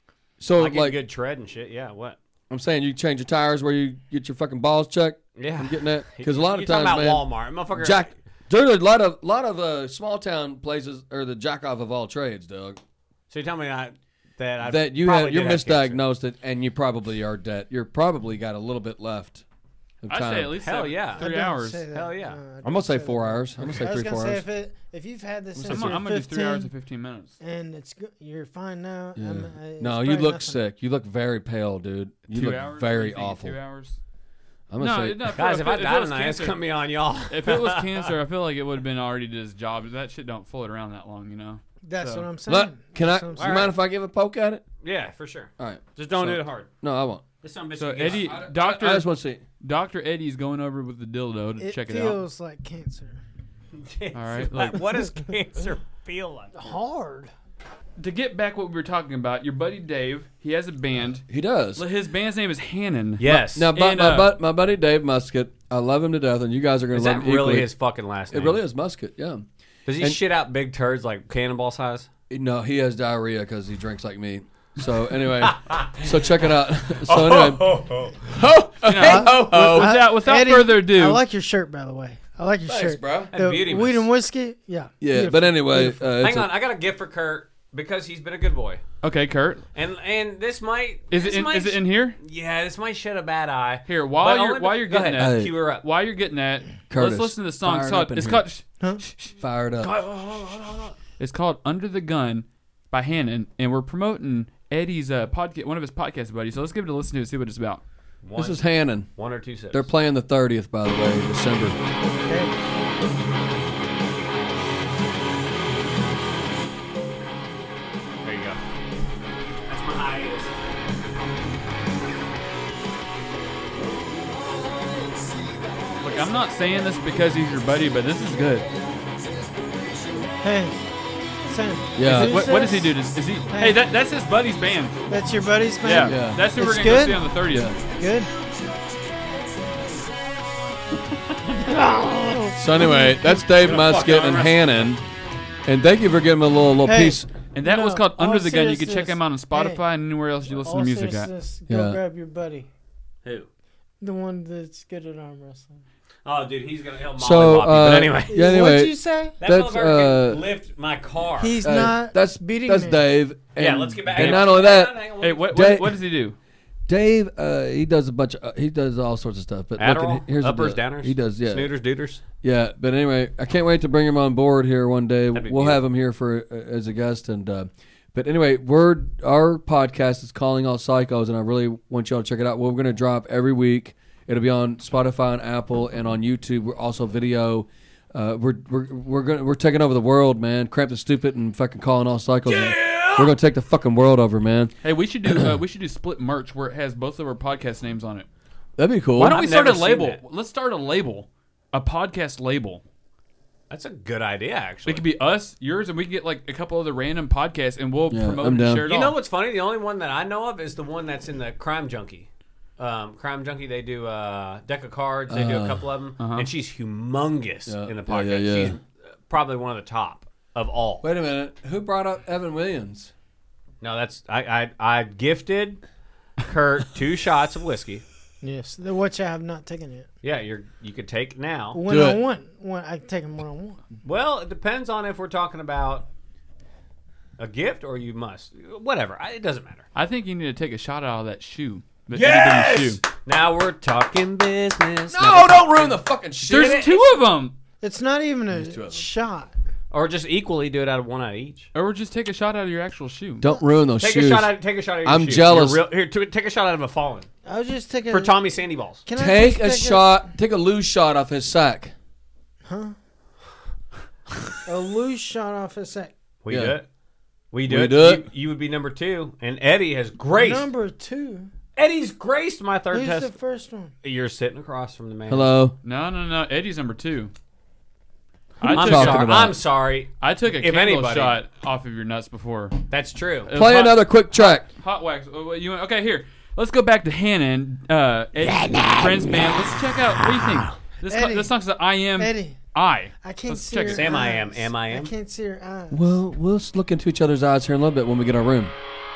So I get like, good tread and shit. Yeah, what? I'm saying you change your tires where you get your fucking balls checked. Yeah. I'm getting that because a lot You're of times, talking man, about Walmart. Motherfucker. Jack, dude, a lot of lot of uh, small town places are the jack off of all trades, Doug. So you tell me I, that I That you probably have you're did have cancer. misdiagnosed it, and you probably are dead. You're probably got a little bit left of I time. say at least Hell seven- yeah. I three don't hours. say that. Hell yeah. Uh, I I'm don't gonna say that. four hours. I'm gonna say I was three gonna four say hours. if it if you've had this since I'm, you're I'm gonna do three hours and fifteen fifteen minutes. and it's good, you're fine now. Yeah. I'm, uh, it's No, you probably look nothing. sick. You look very pale, dude. You two look hours? very You think awful. Two hours. I'm gonna No, say no, Guys, if I it die was tonight, it's cancer- gonna be on y'all. If it was cancer, I feel like it would have been already did his job. That shit don't float around that long, you know. That's So- what I'm saying. look. Can I? That's Do what you I'm saying. mind if I give a poke at it? Yeah, for sure. All right. Just don't So- do it hard. No, I won't. This son of a bitch So can get- Eddie, I, Doctor I just want to see. Doctor Eddie's going over with the dildo to It check it out. feels like cancer. All right, What- look. what does cancer feel like? Hard. To get back what we were talking about, your buddy Dave, he has a band. He does. His band's name is Hannon. Yes. Now, bu- And, my, uh, bu- my buddy Dave Musket, I love him to death, and you guys are going is to that love him really equally. his fucking last name? It really is Musket, yeah. Does he and- shit out big turds like cannonball size? No, he has diarrhea because he drinks like me. So anyway, so check it out. So anyway, Oh, You know, Uh, without without Eddie, further ado, I like your shirt, by the way. I like your thanks, shirt. bro. The beauty weed mist. and whiskey, yeah. Yeah, Beautiful. but anyway, uh, it's Hang a- on, I got a gift for Kurt because he's been a good boy, okay, Kurt, and and this might is it this in, might is it sh- in here? Yeah, this might shed a bad eye. Here, while But you're only while be- you're go getting ahead. that, Hey. cue her up. while you're getting that, Curtis, let's listen to the song. fire It's it called up in it's here. called fired up. it's called Under the Gun by Hannon, and we're promoting Eddie's uh, podcast, one of his podcast buddies. So let's give it a listen to it, see what it's about. One, This is Hannon. one or two sips. They're playing the thirtieth, by the way, December. There you go. That's my hiatus. Look, I'm not saying this because he's your buddy, but this is good. Hey, Sam. Yeah. Who's What, what does he this? do? Is, is he? Hey, that, that's his buddy's band. That's your buddy's Yeah, band? Yeah. that's who we're It's gonna go good? see on the thirtieth. Good. So anyway, that's Dave Musket and Hannon, and thank you for giving me a little little Hey. piece. And that No, was called all Under the Gun. You can check seriousness. him out on Spotify Hey. and anywhere else you listen All to music at. seriousness, go Yeah. grab your buddy. Who? The one that's good at arm wrestling. Oh, dude, he's gonna help So, mollywop you. uh, But anyway, yeah, anyway, What'd you say? that that's, motherfucker uh, can lift my car. He's uh, not that's beating that's me. Dave. And, yeah, let's get back. And Hey, not hang only on, that, hang on, Hey, let me- what, Dave- what what does he do? Dave, uh, he does a bunch of uh, he does all sorts of stuff. But look, Adderall, here's the uppers, deal. downers, He does, yeah, snooters, dooters. yeah. But anyway, I can't wait to bring him on board here one day. That'd be We'll have him here for uh, as a guest. And uh, but anyway, we're our podcast is Calling All Psychos, and I really want y'all to check it out. We're going to drop every week. It'll be on Spotify and Apple and on YouTube. We're also video. Uh, we're we're we're gonna we're taking over the world, man. Cramped and Stupid and fucking Calling All Psychos. Yeah! We're gonna take the fucking world over, man. Hey, we should do uh, we should do split merch where it has both of our podcast names on it. That'd be cool. Why don't I've we start a never seen label? that. Let's start a label, a podcast label. That's a good idea, actually. It could be us, yours, and we can get like a couple other random podcasts, and we'll Yeah, promote I'm and down. share it You all. know what's funny? The only one that I know of is the one that's in the Crime Junkie. Um, Crime Junkie, they do a deck of cards. They do a Uh, couple of them, uh-huh. and she's humongous Yeah, in the yeah, podcast. yeah, yeah. She's probably one of the top of all. Wait a minute. Who brought up Evan Williams? No, that's I. I, I gifted Kurt two shots of whiskey. Yes, the which I have not taken yet. Yeah, you're you could take now. One Do on it. one. One I can take them one on one. Well, it depends on if we're talking about a gift or you must. Whatever. I, it doesn't matter. I think you need to take a shot out of that shoe. The Yes! itty bitty shoe. Now we're talking business. No, don't ruin the fucking shit. There's two of them. It's not even two of a them. shot. Or just equally do it out of one out of each. Or just take a shot out of your actual shoe. Don't ruin those Take shoes. a shot out. Take a shot out of your I'm shoe. jealous. You're real, here, to, take a shot out of a fallen I'll just take a for Tommy Sandy balls. Can I Take just a shot. Take a loose shot off his sack. Huh? A loose shot off his sack. We Yeah. do it. We do We it. do it. You, you would be number two, and Eddie has graced. Number two. Eddie's graced my third Who's test. the first one? You're sitting across from the man. Hello. No, no, no. Eddie's number two. I'm I took, talking sorry. about? I'm sorry. I took a If candle anybody- shot off of your nuts before. That's true. It was Play hot- another quick track. Hot wax. Uh, what, You want, okay, here. Let's go back to Hannah. Uh, Eddie's friends band. Let's check out. What do you think? This, Eddie. this song's the I am Eddie. I. I can't Let's see check her it. Sam, I am. eyes. Am I am? I can't see her eyes. Well, we'll just look into each other's eyes here in a little bit when we get our room.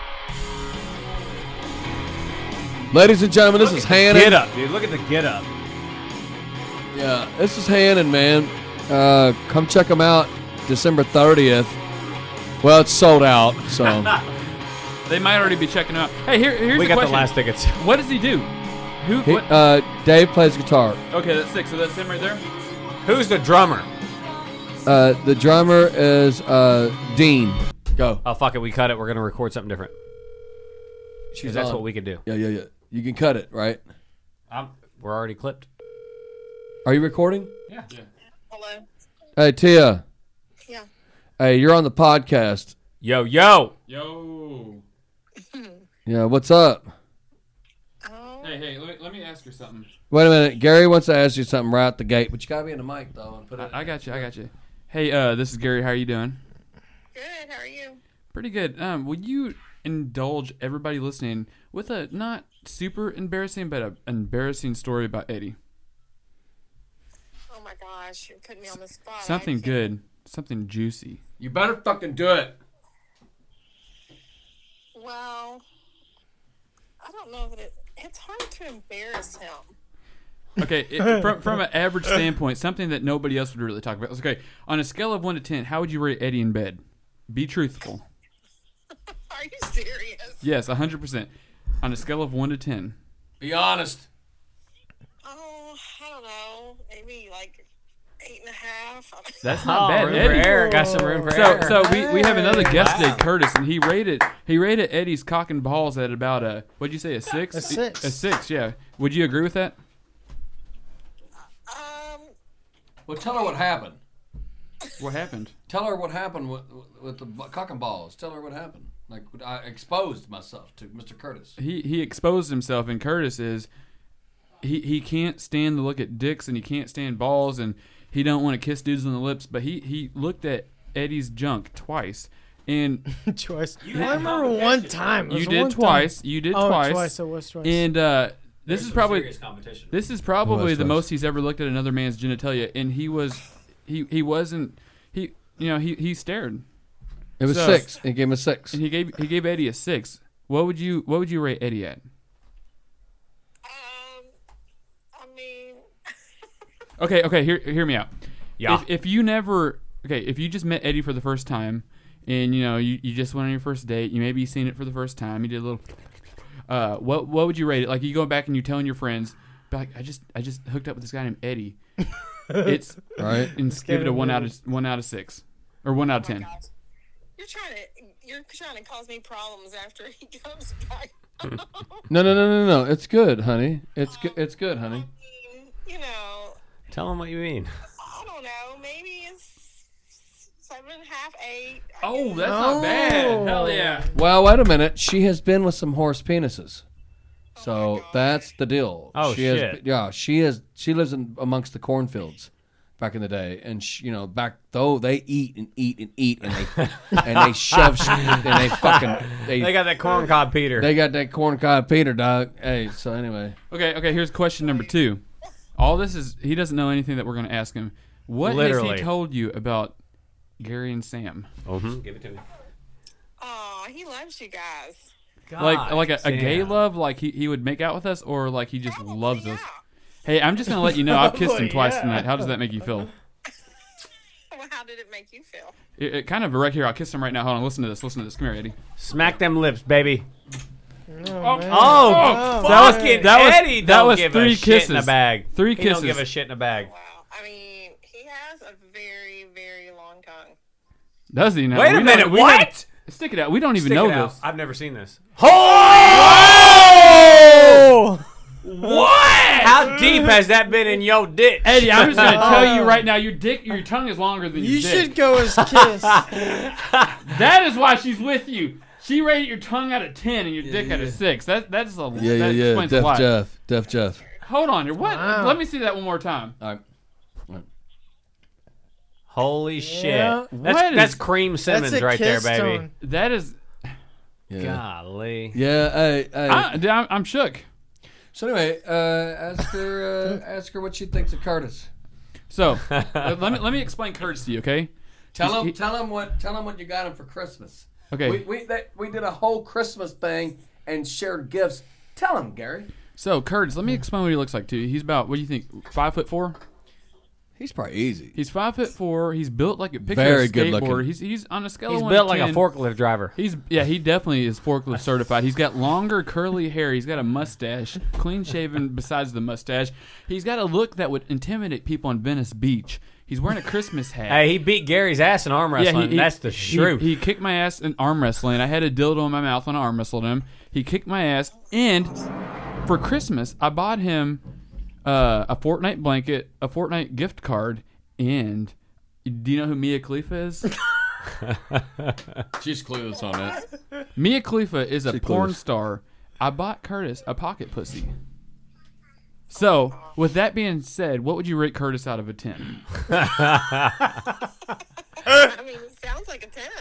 Ladies and gentlemen, this is Hannon. Get up, dude. Look at the get up. Yeah, this is Hannon, man. Uh, come check them out December thirtieth. Well, it's sold out, so. They might already be checking out. Hey, here, here's We the got question. the last tickets. What does he do? Who? He- What? uh, Dave plays guitar. Okay, that's six. So that's him right there. Who's the drummer? Uh, the drummer is uh, Dean. Go. Oh fuck it, we cut it. We're gonna record something different. She's Because that's on. what we could do. Yeah, yeah, yeah. You can cut it, right? Um, we're already clipped. Are you recording? Yeah. Hello? Hey, Tia. Yeah. Hey, you're on the podcast. Yo, yo. Yo. Yeah, what's up? Oh, Hey, hey. Let me, let me ask her something. Wait a minute. Gary wants to ask you something right at the gate, but you gotta be in the mic though. And put it. I, I got you. I got you. Hey, uh, this is Gary. How are you doing? good. How are you? Pretty good. Um, would you indulge everybody listening with a not super embarrassing, but an embarrassing story about Eddie? Oh my gosh, you're putting me on the spot. Something I can't- good. Something juicy. You better fucking do it. Well, I don't know that it. It's hard to embarrass him. Okay, it, from from an average standpoint, something that nobody else would really talk about. Okay, on a scale of one to ten, how would you rate Eddie in bed? Be truthful. Are you serious? Yes, a hundred percent. On a scale of one to ten. Be honest. Oh, I don't know. Maybe like eight and a half. That's Oh, not bad. room for Eddie. error. Got some room for So, error. so we, we have another guest Wow. today, Curtis, and he rated he rated Eddie's cock and balls at about a what'd you say a six? A six. A six, yeah. Would you agree with that? Um, Well, tell her what happened. What happened? Tell her what happened with, with the bu- cock and balls. Tell her what happened. Like I exposed myself to Mister Curtis. He he exposed himself, and Curtis is he he can't stand to look at dicks, and he can't stand balls, and he don't want to kiss dudes on the lips. But he he looked at Eddie's junk twice, and Twice. You I had remember one competition. time. It you was did one twice. Time. You did oh, twice. twice. It was twice. And uh, this is probably competition. this is probably Was the twice. most he's ever looked at another man's genitalia, and he was he he wasn't he you know he he stared, It was So- six. He gave him a six. and he gave he gave Eddie a six. What would you what would you rate Eddie at? um, I mean, Okay, okay, hear hear me out. Yeah. If, if you never okay, if you just met Eddie for the first time, and you know you, you just went on your first date, you maybe seen it for the first time, you did a little, Uh, what what would you rate it? Like you go back and you telling your friends, be like, I just I just hooked up with this guy named Eddie. It's Right. and give it a one out of one out of six or one out of Oh my ten. gosh. You're trying to you're trying to cause me problems after he comes back. No, no, no, no, no. It's good, honey. It's good. It's good, honey. You know, Tell them what you mean. I don't know. Maybe it's seven and a half, eight. I Oh, guess. that's not bad. Hell yeah. Well, wait a minute. She has been with some horse penises. So Oh my God. that's the deal. Oh, she Has, shit. yeah, she is. She lives in amongst the cornfields back in the day, and she, you know, back though they eat and eat and eat, and they and they shove sh- and they fucking they, They got that corn cob Peter. they got that corn cob Peter dog. Hey, so anyway, Okay, okay. Here's question number two. All this is he doesn't know anything that we're going to ask him. What has Literally. he told you about Gary and Sam? Mm-hmm. Give it to me. Oh, he loves you guys. like like a, a gay damn. love, like he, he would make out with us, or like he just Probably, loves yeah. us. Hey, I'm just gonna let you know I've kissed him Probably, twice yeah. tonight. How does that make you feel? Well, how did it make you feel? It, it kind of right here. I'll kiss him right now. Hold on, listen to this. Listen to this. Come here, Eddie. Smack them lips, baby. Oh, man. Oh, Oh, that was- fucking that was- Eddie that don't was give three a shit in a kisses. bag. Three He don't kisses. give a shit in a bag. Wow. I mean, he has a very, very long tongue. Does he now? Wait a We don't- minute, we what? don't- Stick it out. We don't even Stick know it out. this. I've never seen this. Oh! What? How deep has that been in your dick? Eddie, I'm just gonna tell you right now. Your dick, your tongue is longer than your You dick. should go as kiss. That is why she's with you. She rated your tongue out of ten and your dick out of six. That that's a yeah, yeah, that yeah. explains a Def lot. Jeff, Def Jeff. Hold on here. What? Wow. Let me see that one more time. All right. Holy shit. Yeah. That's, What that's is- cream Simmons That's a right there, kiss baby. tone. That is. Yeah. Golly. Yeah. Hey, hey. I, I'm, I'm shook. So anyway, uh, ask her. Uh, ask her what she thinks of Curtis. So uh, let me let me explain Curtis to you, okay? Tell He's- him. he- tell him what. Tell him what you got him for Christmas. Okay. We we that, we did a whole Christmas thing and shared gifts. Tell him, Gary. So Curtis, let me explain what he looks like to you. He's about what do you think? Five foot four. He's probably easy. He's five foot four. He's built like a picture Very of a good skateboarder. looking. He's he's on a scale He's of one built to like a ten. forklift driver. He's yeah, he definitely is forklift certified. He's got longer curly hair. He's got a mustache, clean shaven. Besides the mustache, he's got a look that would intimidate people on Venice Beach. He's wearing a Christmas hat. Hey, he beat Gary's ass in arm wrestling. he, he- That's the he- truth. He, kicked my ass in arm wrestling. I had a dildo in my mouth when I arm wrestled him. He kicked my ass, and for Christmas, I bought him uh, a Fortnite blanket, a Fortnite gift card, and do you know who Mia Khalifa is? She's clueless on that. Mia Khalifa is a She porn clueless. star. I bought Curtis a pocket pussy. So, with that being said, what would you rate Curtis out of a ten? I mean, it sounds like a ten.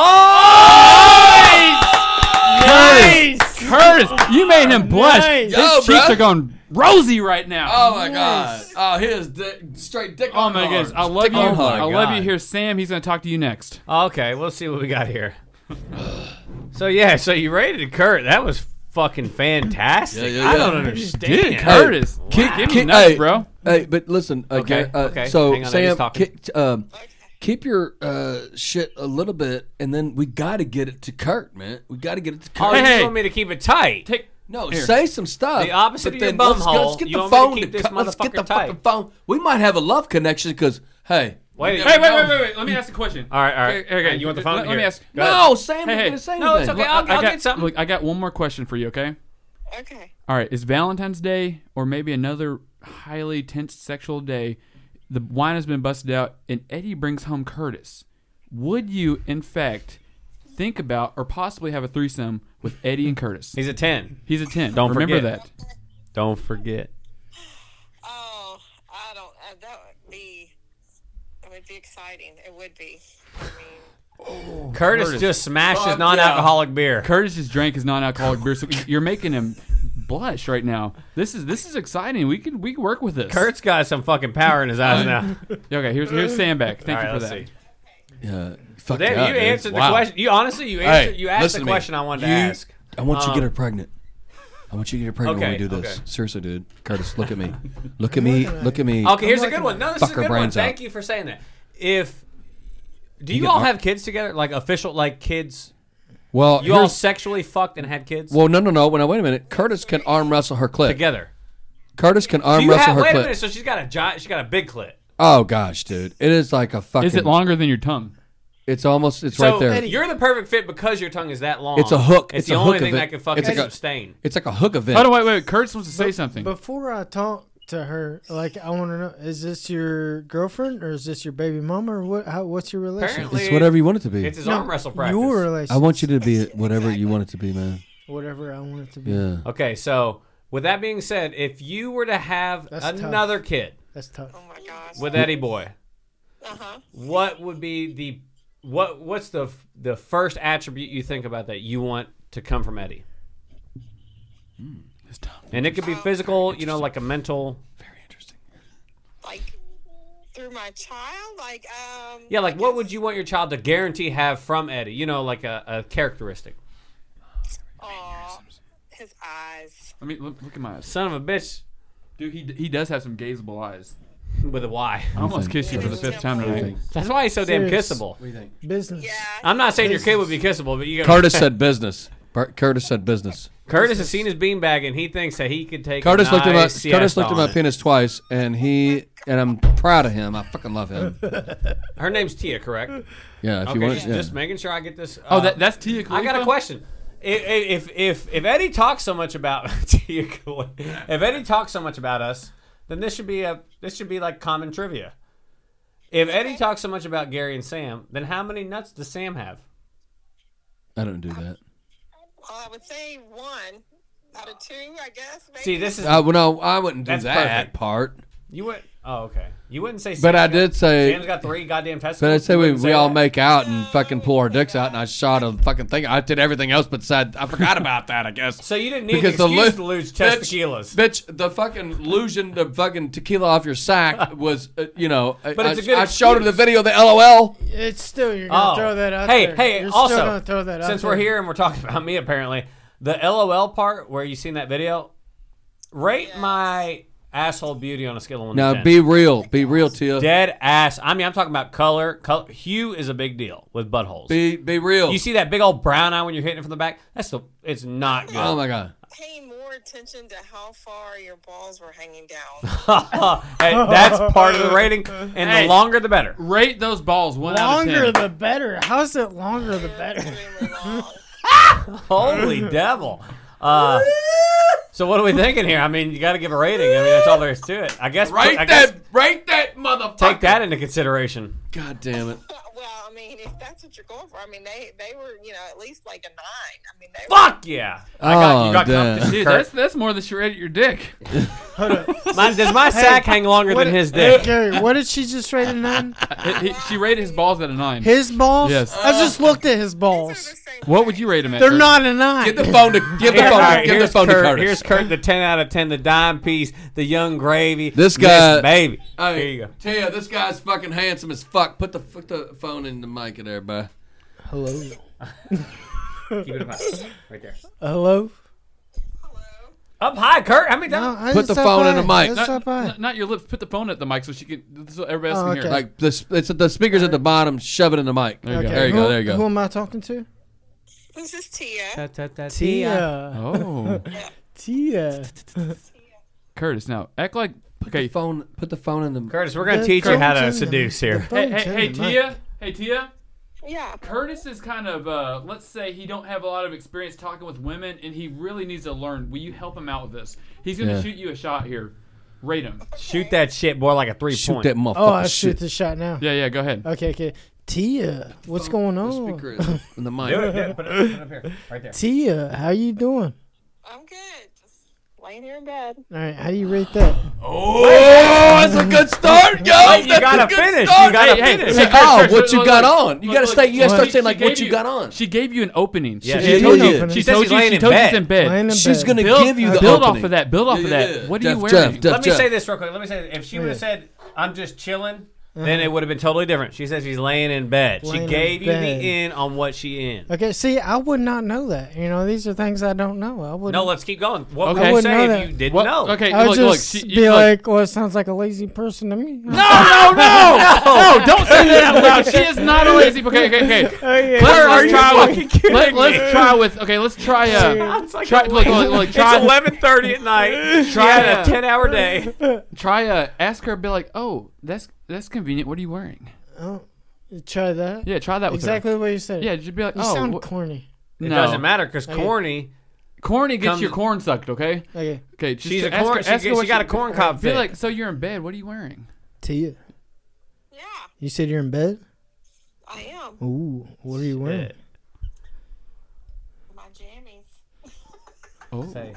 Curtis! Curtis! You made him blush. Nice. His Yo, cheeks bruh. are going rosy right now. Oh my god. Oh, his dick, straight dick. Oh on my hard. goodness. I love Dick you. on hard. I love you God. here, Sam. He's going to talk to you next. Okay, we'll see what we got here. So yeah, so you rated Kurt. That was fucking fantastic. Yeah, yeah, I yeah. don't understand. Dude, Curtis. Keep- Give me keep- nuts, hey, bro. Hey, but listen. Uh, Okay, Gary, uh, okay. So Hang on, Eddie's Sam, talking. ki- um, keep your uh, shit a little bit, and then we got to get it to Kurt, man. We got to get it to Oh, Kurt. you Hey, hey. want me to keep it tight? Take No, Here. say some stuff. The opposite but of your then let's, bumhole. let's get You the want me to phone keep this cut- Let's get the motherfucker tight. fucking phone. We might have a love connection because hey. Wait, you wait, never Wait, wait, know. wait, wait, wait. Let me ask a question. All right, all right. Okay, okay. You want the phone? Let, let Here. me ask. Go ahead. No, Sam Hey, ain't hey. gonna say No, it's anything. okay. I'll, I I'll got, get something. Look, I got one more question for you, okay? Okay. All right. Is Valentine's Day or maybe another highly tense sexual day, the wine has been busted out, and Eddie brings home Curtis. Would you, in fact, think about or possibly have a threesome with Eddie and Curtis? He's a ten. He's a ten. Don't Remember forget. that. Don't forget. Oh, I don't. Uh, that would be. It would be exciting. It would be. I mean, Curtis, Curtis. just smashed his Fuck non-alcoholic beer. Curtis just drank his non-alcoholic beer, so you're making him blush right now. This is this is exciting. We can we can work with this. Kurt's got some fucking power in his eyes now. Okay, here's here's Sam back. Thank All right, you for let's that. see. Yeah. Fuck Damn, yeah, you dude. answered the Wow. question. You honestly, you answered. Hey, you asked listen the to me. question I wanted to You- ask. I want you to Um, get her pregnant. I want you to get her pregnant Okay, when we do this. okay. Seriously, dude. Curtis, look at me. Look at me. Look at me. Okay, here's a looking good one. at No, this Fuck is a her good one. brains Thank out. you for saying that. If do You you get all ar- have kids together, like official, like kids? Well, You all here's- sexually fucked and had kids well, no, no, no. When I wait a minute, Curtis can arm wrestle her clit. together. Curtis can Do arm you wrestle have, her wait a clit. minute. So she's got a giant. She got a big clit. Oh gosh, dude, it is like a fucking. Is it longer than your tongue? It's almost. It's So right there. you're the perfect fit because your tongue is that long. It's a hook. It's, It's the a only hook thing event. that can fucking It's like a- sustain. It's like a hook event. Oh no, wait, wait. Curtis wants to say something. Before I talk to her, like I want to know: is this your girlfriend or is this your baby mama or what? How, what's your relationship? Apparently, It's whatever you want it to be. It's his No, arm wrestle practice. Your relationship. I want you to be whatever you want it to be, man. Whatever I want it to be. Yeah. Okay, so with that being said, if you were to have That's another tough. kid That's tough. Oh my gosh. with Eddie Boy, Uh-huh. what would be the what? What's the the first attribute you think about that you want to come from Eddie? It's tough. And it could be physical, you know, like a mental. Very interesting. Like through my child, like um. Yeah, like I what guess- would you want your child to guarantee have from Eddie? You know, like a, a characteristic. Aw, his eyes. I mean, look, look at my eyes. Son of a bitch Dude, he he does have some gazeable eyes. with a Y. I almost kissed you for the fifth time tonight. That's why he's so damn Serious. kissable. What do you think? Business. Yeah. I'm not saying your kid would be kissable, but you got Curtis said business. Bart- Curtis said business. Curtis has seen his beanbag and he thinks that he could take. Curtis a looked at my nice Curtis siesta looked at on my it. penis twice, and he and I'm proud of him. I fucking love him. Her name's Tia, correct? Yeah, if Okay, you want, just, yeah. just making sure I get this. Oh, uh, that that's Tia Khalifa? I got a question. If if if, if Eddie talks so much about Tia Khalifa, if Eddie talks so much about us, then this should be a this should be like common trivia. If Eddie talks so much about Gary and Sam, then how many nuts does Sam have? I don't do that. Well, I would say one out of two, I guess. Maybe. See, this is Uh, well, no, I wouldn't do That's that perfect. part. you would. Oh, okay. You wouldn't say. But Sam's I got- did say. Sam's got three goddamn testicles. But I'd say You we, wouldn't we say all that? make out and fucking pull our dicks out, and I shot a fucking thing. I did everything else but said I forgot about that. I guess. So you didn't need Because an the excuse lu- to lose bitch- testiculas. Bitch, the fucking losing the fucking tequila off your sack was, uh, you know. But I, it's a good I showed her the excuse. video of the L O L. It's still you're gonna Oh. throw that out hey, there. hey, You're also, still gonna throw that out since there. we're here and we're talking about me, apparently, the L O L part where you seen that video, rate my asshole beauty on a scale of one to Now ten. be real, be real, Tia. Dead ass. I mean, I'm talking about color. color. Hue is a big deal with buttholes. Be be real. You see that big old brown eye when you're hitting it from the back? That's the. It's not good. Oh my god. Pay more attention to how far your balls were hanging down. Hey, that's part of the rating, and Hey. the longer the better. Rate those balls one out of Longer ten. the better. How's it longer the better? Extremely long. Holy devil. Uh, so what are we thinking here? I mean, you got to give a rating. I mean, that's all there is to it. I guess. Rate I guess that, rate that motherfucker. take that into consideration. God damn it. Well, I mean, if that's what you're going for, I mean, they they were, you know, at least like a nine. I mean, they were. Fuck yeah! I got you. Got Oh, damn. competition. Dude, that's that's more than she rated your dick. Mine, does my sack hang longer What- than his dick? Gary, what did she just rate a nine? It- it- she rated his balls at a nine. His balls? Yes. I just looked at his These are balls. the same What would you rate him at? They're Kurt? not a nine. Give the phone to give the Here- phone all to, right, give the here's phone to Kurt. Curtis. Here's Kurt, the ten out of ten, the dime piece, the young gravy. This guy- Miss baby. Hey, Here you go. Tia, this guy's fucking handsome as fuck. Put the put the phone in the mic there, bro. Hello. Keep it up high. Right there. Hello. Up high, Kurt. How many No, times? I Put just the up phone in the high. mic. Just Not, up high. not- not your lips. Put the phone at the mic so she can. So everybody else Oh, can hear. okay. Like this, it's the speakers at the bottom. Shove it in the mic. There you Okay. There you who, go. There you Who go. am I talking to? This is Tia. Tia. Oh, Tia. Curtis. Now act like Put the okay. phone. Put the phone in the. Curtis, we're gonna The teach you how to phone's in seduce the- here. the Hey, phone's hey, in hey, the mic. Tia. Hey, Tia. Yeah. Curtis is kind of, uh, let's say he don't have a lot of experience talking with women, and he really needs to learn. Will you help him out with this? He's going to Yeah. shoot you a shot here. Rate him. Shoot that shit, boy, like a three Shoot point. that motherfucker. Oh, I shoot shit. the shot now. Yeah, yeah, go ahead. Okay, okay. Tia, what's going The on? speaker is in the mic. Do it, do it. Put it, put it up here, right there. Tia, how you doing? I'm good. Just laying here in bed. All right, how do you rate that? Oh, that's a good start, yo. Wait, you That's gotta a good finish. start. You gotta Hey, hey, finish. Say, Kurt, oh, Kurt, what look, you look, got look. on? You Look, gotta look. stay. You gotta Well, start She- saying she like gave what you got on. She gave you an opening. She, Yeah, she she told did. you. She She said told she's you. laying She in told you bed. she's in bed. Laying in She's bed. gonna Build, give you the build opening. off of that. Build off Yeah, of yeah, that. yeah. What are Jeff, you Jeff, wearing? Jeff. Let me say this real quick. Let me say this. If she would have said, I'm just chilling, then it would have been totally different. She says she's laying in bed. Laying she in gave you bed. the in on what she in. Okay, see, I would not know that. You know, these are things I don't know. I would No, let's keep going. What Okay. would I you wouldn't say know if that. you didn't What- know? Okay, I would look, look. just She, you, be look. like, well, it sounds like a lazy person to me. No, no, no, no! Don't say that out loud. She is not a lazy. Okay, okay, okay. Oh, yeah. Let's, Are let's you try. fucking kidding let, let's try with. Okay, let's try. Uh, It's like try. Look, look, look, try. It's eleven thirty at night. She Try had a it. ten-hour day. Try. Uh, ask her. Be like, oh, that's that's convenient. What are you wearing? Oh, try that. Yeah, try that with Exactly her. what you said. Yeah, just be like, You oh, sound wh- corny. It no. doesn't matter because Okay. corny. Corny gets Comes- your corn sucked. Okay. Okay. Okay. Just She's a ask corn. her- she ask her she what got a corn cob Be fit. like, so you're in bed. What are you wearing? Tia, Yeah, you said you're in bed? I am. Ooh, what are you wearing? Shit. My jammies. Oh. Say,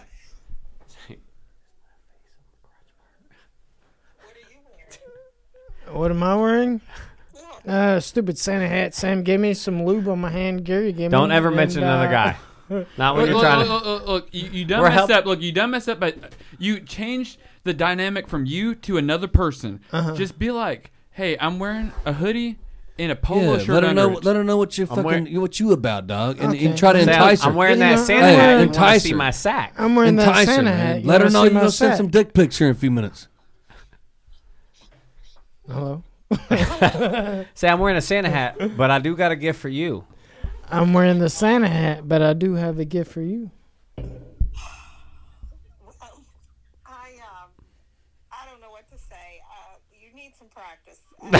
What are you wearing? What am I wearing? Yeah. Uh, stupid Santa hat. Sam gave me some lube on my hand. Gary gave me. don't ever and, mention another uh, guy. Not when Look, you're look, trying look, to. look, look, look, you, you done We're messed help- up. Look, you done messed up, but you changed the dynamic from you to another person. Uh-huh. Just be like, hey, I'm wearing a hoodie and a polo Yeah, shirt let her under know. it. Let her know what you I'm fucking wearing- what you about, dog, and, Okay. and try to Say, entice I'm, her. I'm wearing You that know, Santa hey, hat. You want entice to see her. my sack? I'm wearing that Entice her, Santa man. hat. You Let her wanna know see you're my gonna send sack? some dick pics here in a few minutes. Hello. Say I'm wearing a Santa hat, but I do got a gift for you. I'm wearing the Santa hat, but I do have a gift for you. I um, I don't know what to say. Uh, you need some practice.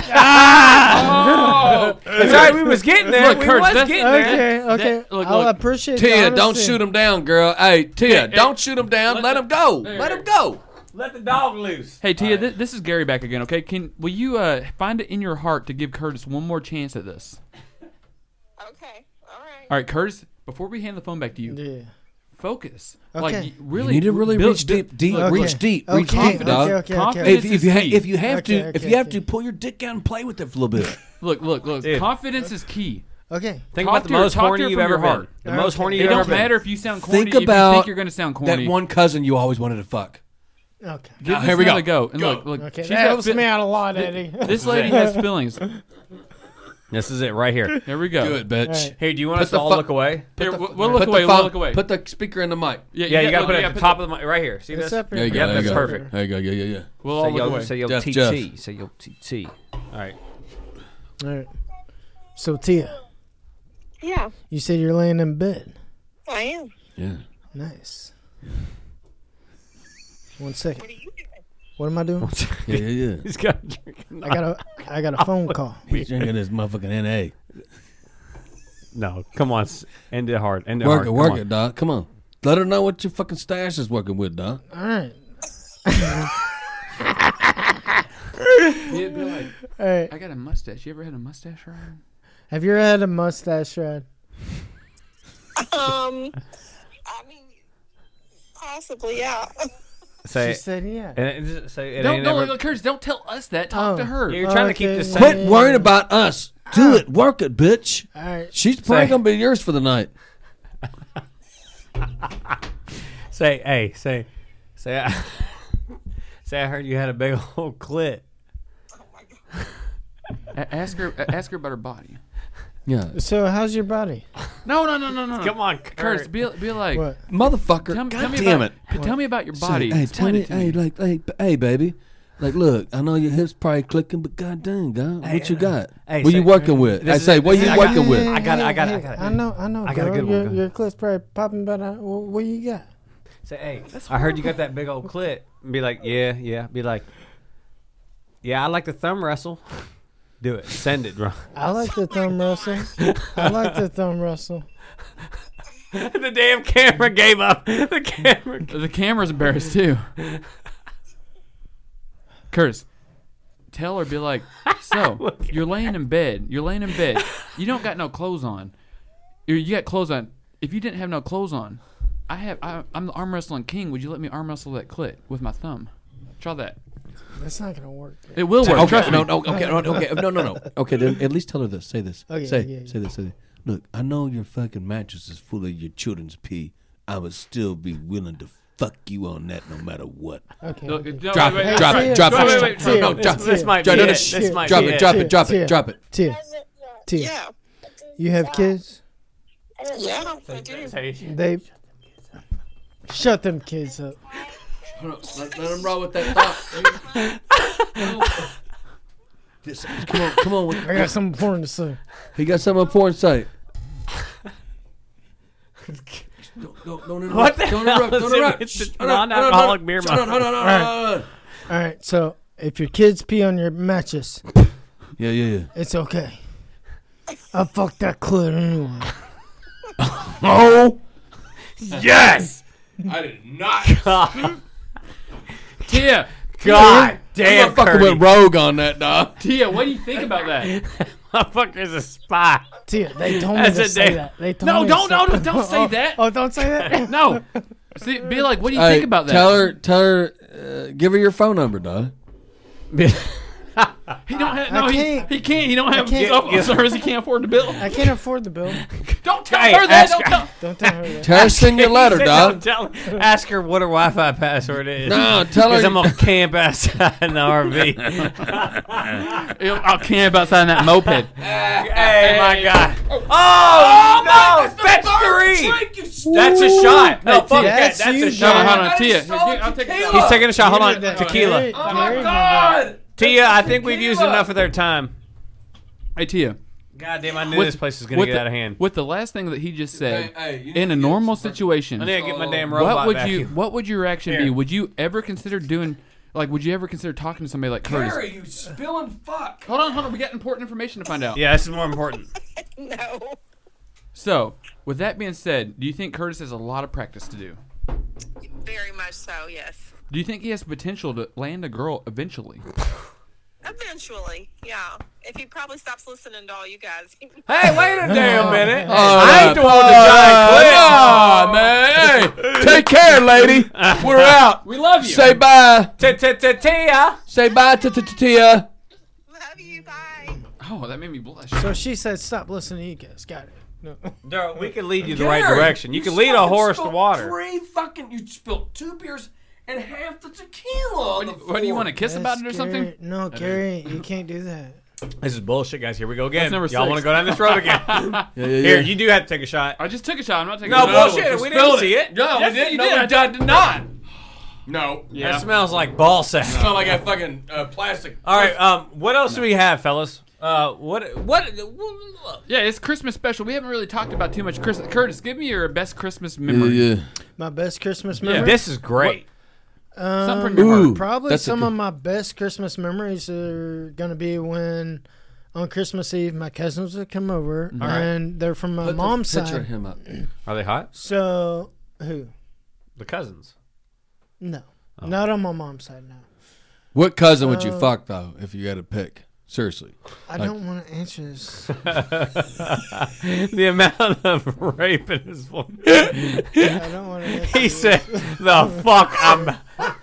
Oh! It's all right. We was getting there. Look, we Kurt, was that's- getting there. Okay, okay. That- look, I'll look. appreciate Tia, the don't honesty. shoot him down, girl. Hey, Tia, Hey, don't hey, shoot him down. let Let the- him go. there, Let there. him go. Let the dog loose. Hey Tia, thi- this is Gary back again. Okay, can will you uh, find it in your heart to give Curtis one more chance at this? Okay, all right. All right, Curtis. Before we hand the phone back to you, Yeah. focus. Okay. Like you really, You need to really build- reach deep, deep, look, reach Okay. deep, reach Okay, deep, dog. Okay, okay, Confidence okay. If, if you ha- key. if you have Okay, to, if okay, you have okay. to, pull your dick out and play with it for a little bit. Look, look, look. Dude. Confidence is key. Okay. Think Talk about the to her- most talk to horny her you've from ever your been. heart. The most Okay. horny It you've don't ever been. matter if you sound corny. Think if you about think you're going to sound corny. That one cousin you always wanted to fuck. Okay. Give Now, this here we another go. go. And Go. look, look. Okay. she's That got helps fi- me out a lot, Eddie. This lady has feelings. This is it right here. There we go. Good, bitch. All right. Hey, do you want Put us the to all fu- look away? Here, Put we'll, the- we'll look put away. the We'll phone- look away. Put the speaker in the mic. Yeah, you got to put it yeah, at the put top of the mic right here. See It's this? up There here. you go. Yep, there that's you go. perfect. There you go. Yeah, yeah, yeah. We'll all Say look yo, away. say yo, Jeff, T Jeff. T. Say yo, T T. All right. All right. So Tia, Yeah, you said you're laying in bed. I am. Yeah. Nice. One second. What are you doing? What am I doing? Yeah, yeah, yeah. He's got a drink. I got a I got a phone call. He's drinking this motherfucking N A. No, come on. s- End it hard. End it Work hard. it, Come work on. it, dog. Come on. Let her know what your fucking stash is working with, dog. All right. Yeah, be like, All right. I got a mustache. You ever had a mustache ride? Have you ever had a mustache ride? Um, I mean, possibly, yeah. Say, She said yeah. and it, say it Don't, ain't don't, never. look, Curtis, don't tell us that. Talk Oh. to her. You're trying to keep Okay, this. yeah. Quit Yeah. worrying about us. Do it. Work it, bitch. All right. She's probably Say- gonna be yours for the night. Say, hey, say, say, I, say. I heard you had a big old clit. A- ask her. a- Ask her about her body. Yeah. So how's your body? No, no, no, no, no. Come on, Curtis. Kurt. Be, be like. What? Motherfucker. Tell, God tell me damn about, it. Tell me about your Say, body. hey, Explain tell me, it to hey, me. like, hey, b- hey, baby. Like, look, I know your hips probably clicking, but god dang, God, what you got? hey, what say- you working with? this I is- say, what this you is- I got- working with? I got it, I got it, I got it. I know, I know. I got a girl. good one, Your, go. your clit's probably popping, but uh, wh- what you got? Say, hey, I heard you got that big old clit. And be like, yeah, yeah. Be like, yeah, I like to thumb wrestle. Do it. Send it, bro. I like the thumb wrestle. I like the thumb wrestle. The damn camera gave up. The camera. The camera's embarrassed too. Curtis, tell her, be like, so you're laying in bed. You're laying in bed. You don't got no clothes on. You you got clothes on. If you didn't have no clothes on, I have. I, I'm the arm wrestling king. Would you let me arm wrestle that clit with my thumb? Try that. That's not gonna work. It will work. Okay, Trust no, me. no, okay, no, okay, no, no, no. Okay, then at least tell her this. Say this. Okay, say, yeah, yeah. say this. Say this. Look, I know your fucking mattress is full of your children's pee. I would still be willing to fuck you on that, no matter what. Okay. Look, okay. no, Drop wait, it, wait, drop wait, it, drop wait, it. wait, wait, Tia, No, no, drop This, this it. might Drop be it. it. This might Drop be it, it. drop it, drop Tia. it, drop it. Tia, Tia, Yeah, you have kids? yeah, I do. They shut them kids up. Hold on, Let, let him roll with that thought. Just- come on, come on. I got something important to say. He got something important to say. Don't, don't, don't interrupt. What the don't hell interrupt. is Don't it? interrupt. It's Shh, a hold on, hold on, non-alcoholic hold on. beer Hold on, hold on, hold on, hold on. All right, so if your kids pee on your mattress, Yeah, yeah, yeah. it's okay. I fucked that clit anyway. Oh, Yes. I did not. God, Tia, God damn, I'm fucking Curdy. went rogue on that, dog. Tia, what do you think about that? Motherfucker's a spy. Tia, they told me That's to a say damn- that. They told No, me don't, to no, say no, don't say Oh, that. Oh, don't say that. No. See, be like, what do you Hey, think about that? Tell her, tell her, uh, give her your phone number, dog. He don't have. No, I he, can't. he can't. He don't have can't. cell phone service. He can't afford the bill. I can't afford the bill. Don't tell Hey, her that. ask Don't her- tell. Don't tell her that. Tell her, send your letter, Don't dog. tell, ask her what her Wi-Fi password is. No, tell her. Because I'm gonna camp outside in the R V. I'll camp outside that moped. Hey, my God! Oh, no! That's three. That's a shot. No, Hey, fuck Tia, that. that's That's you, a Jack. shot. Hold on, Tia. Here, I'll take a shot. He's taking a shot. Hold on, That- tequila. Gary- Oh my Gary- God! Tia, I think we've used enough of their time. Hey, Tia. God damn, I knew With- this place was gonna with get the, out of hand. With the last thing that he just said, Hey, hey, you need in a to get normal some- situation, I need to get my damn robot what would vacuum. you? What would your reaction be? Here. Would you ever consider doing? Like, would you ever consider talking to somebody like Curtis? Gary, you spilling fuck. Hold on, hold on. We got important information to find out. Yeah, this is more important. No. So, with that being said, do you think Curtis has a lot of practice to do? Very much so, yes. Do you think he has potential to land a girl eventually? Eventually, yeah. If he probably stops listening to all you guys. Hey, wait a damn minute. Oh, I ain't no. the one with the giant Oh, man. Hey, take care, lady. We're out. We love you. Say bye. clip. Tia. Say bye to Tia. Love you, bye. Oh, that made me blush. So she said, "Stop listening to you guys." Got it. No. Daryl, we can lead you the right direction. You can lead a horse to water. Three fucking, you spilled two beers and half the tequila. What do you, what do you want to kiss about it or That's something? Gary- No, Gary, you can't do that. This is bullshit, guys. Here we go again. That's number Y'all six. want to go down this road again? Yeah, yeah, yeah. Here, you do have to take a shot. I just took a shot. I'm not taking No, a shot. bullshit. for We didn't spilling see it. No, Yes, we didn't. you No, did. we did not. No. Yeah. That smells like ball sack. Smell like a fucking uh, plastic. All right. Um. What else do we have, fellas? Uh. What? What? Yeah, it's Christmas special. We haven't really talked about too much Christmas. Curtis, give me your best Christmas memory. Yeah, yeah. My best Christmas Yeah. memory. This is great. Um, Something from your heart. Ooh, Probably that's a some good- of my best Christmas memories are gonna be when on Christmas Eve my cousins would come over and they're from my Put the mom's picture side. of him up. Are they hot? So who? The cousins. No, not on my mom's side. No, What cousin would you Uh, fuck though, if you had to pick? Seriously. I Like- don't want to answer this. The amount of rape in his voice. I don't want to answer. He this. said, "The fuck I'm."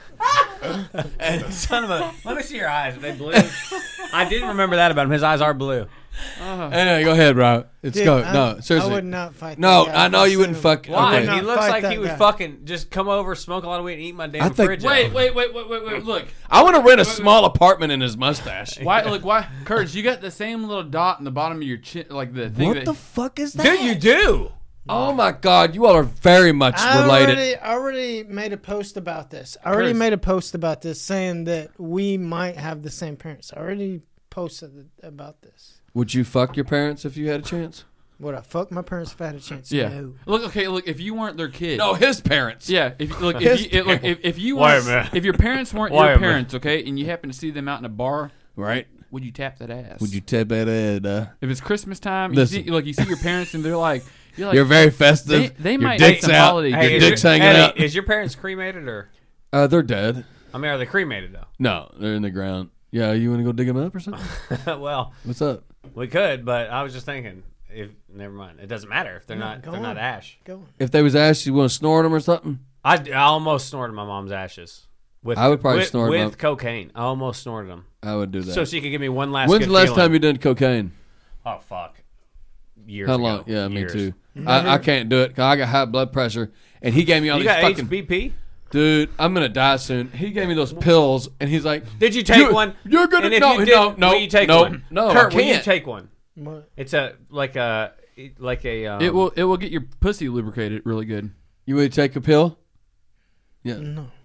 And son of a. Let me see your eyes. Are they blue? I didn't remember that about him. His eyes are blue. Hey, go ahead, bro. It's Dude, go. I- no, seriously. I would not fight. No, that guy I know if you wouldn't seen fuck- him. Why? I would He not looks fight like that he would guy. fucking just come over, smoke a lot of weed, and eat my damn I think- fridge. Wait, out. wait, wait, wait, wait, wait. Look. I want to rent a small apartment in his mustache. Why? Look, why? Curtis, you got the same little dot in the bottom of your chin, like the thing What that. the fuck is that? Dude, you do. Oh my God, you all are very much I related. already, I already made a post about this. I already Curtis. made a post about this saying that we might have the same parents. I already posted about this. Would you fuck your parents if you had a chance? Would I fuck my parents if I had a chance? yeah. No. Look, okay, look. If you weren't their kid. No, his parents. Yeah. If look, His if you, it, look, if, if you Wait a weren't, minute. if your parents weren't Wait a your minute. parents, okay, and you happen to see them out in a bar, Right? would you tap that ass? Would you tap that head? Uh, If it's Christmas time, you Listen. see, like you see your parents and they're like, you're like, you're very festive. they- they your might dick's need some out. holiday Your gift. is dick's your, hanging Eddie, out. Is your parents cremated or? Uh, they're dead. I mean, are they cremated though? No, they're in the ground. Yeah, you want to go dig them up or something? Well, What's up? we could, but I was just thinking. If never mind, it doesn't matter if they're No, not. If go they're not on. ash. Go on. If they was ash, you want to snort them or something? I, I almost snorted my mom's ashes. With, I would probably with, snort with them. cocaine. I almost snorted them I would do that. so she could give me one last. When's good the last feeling. time you did cocaine? Oh fuck! Years How ago. long? Yeah, Years. me too. I, I can't do it 'cause I got high blood pressure, and he gave me all You these got fucking. H B P? Dude, I'm gonna die soon. He gave me those pills, and he's like, Did you take "You- one? You're gonna And if no, you did, no, no, will you take no, one? no, Kurt, I will you can't. take one? What? It's a like a like a. Um, it will it will get your pussy lubricated really good. You would take a pill? Yeah. No.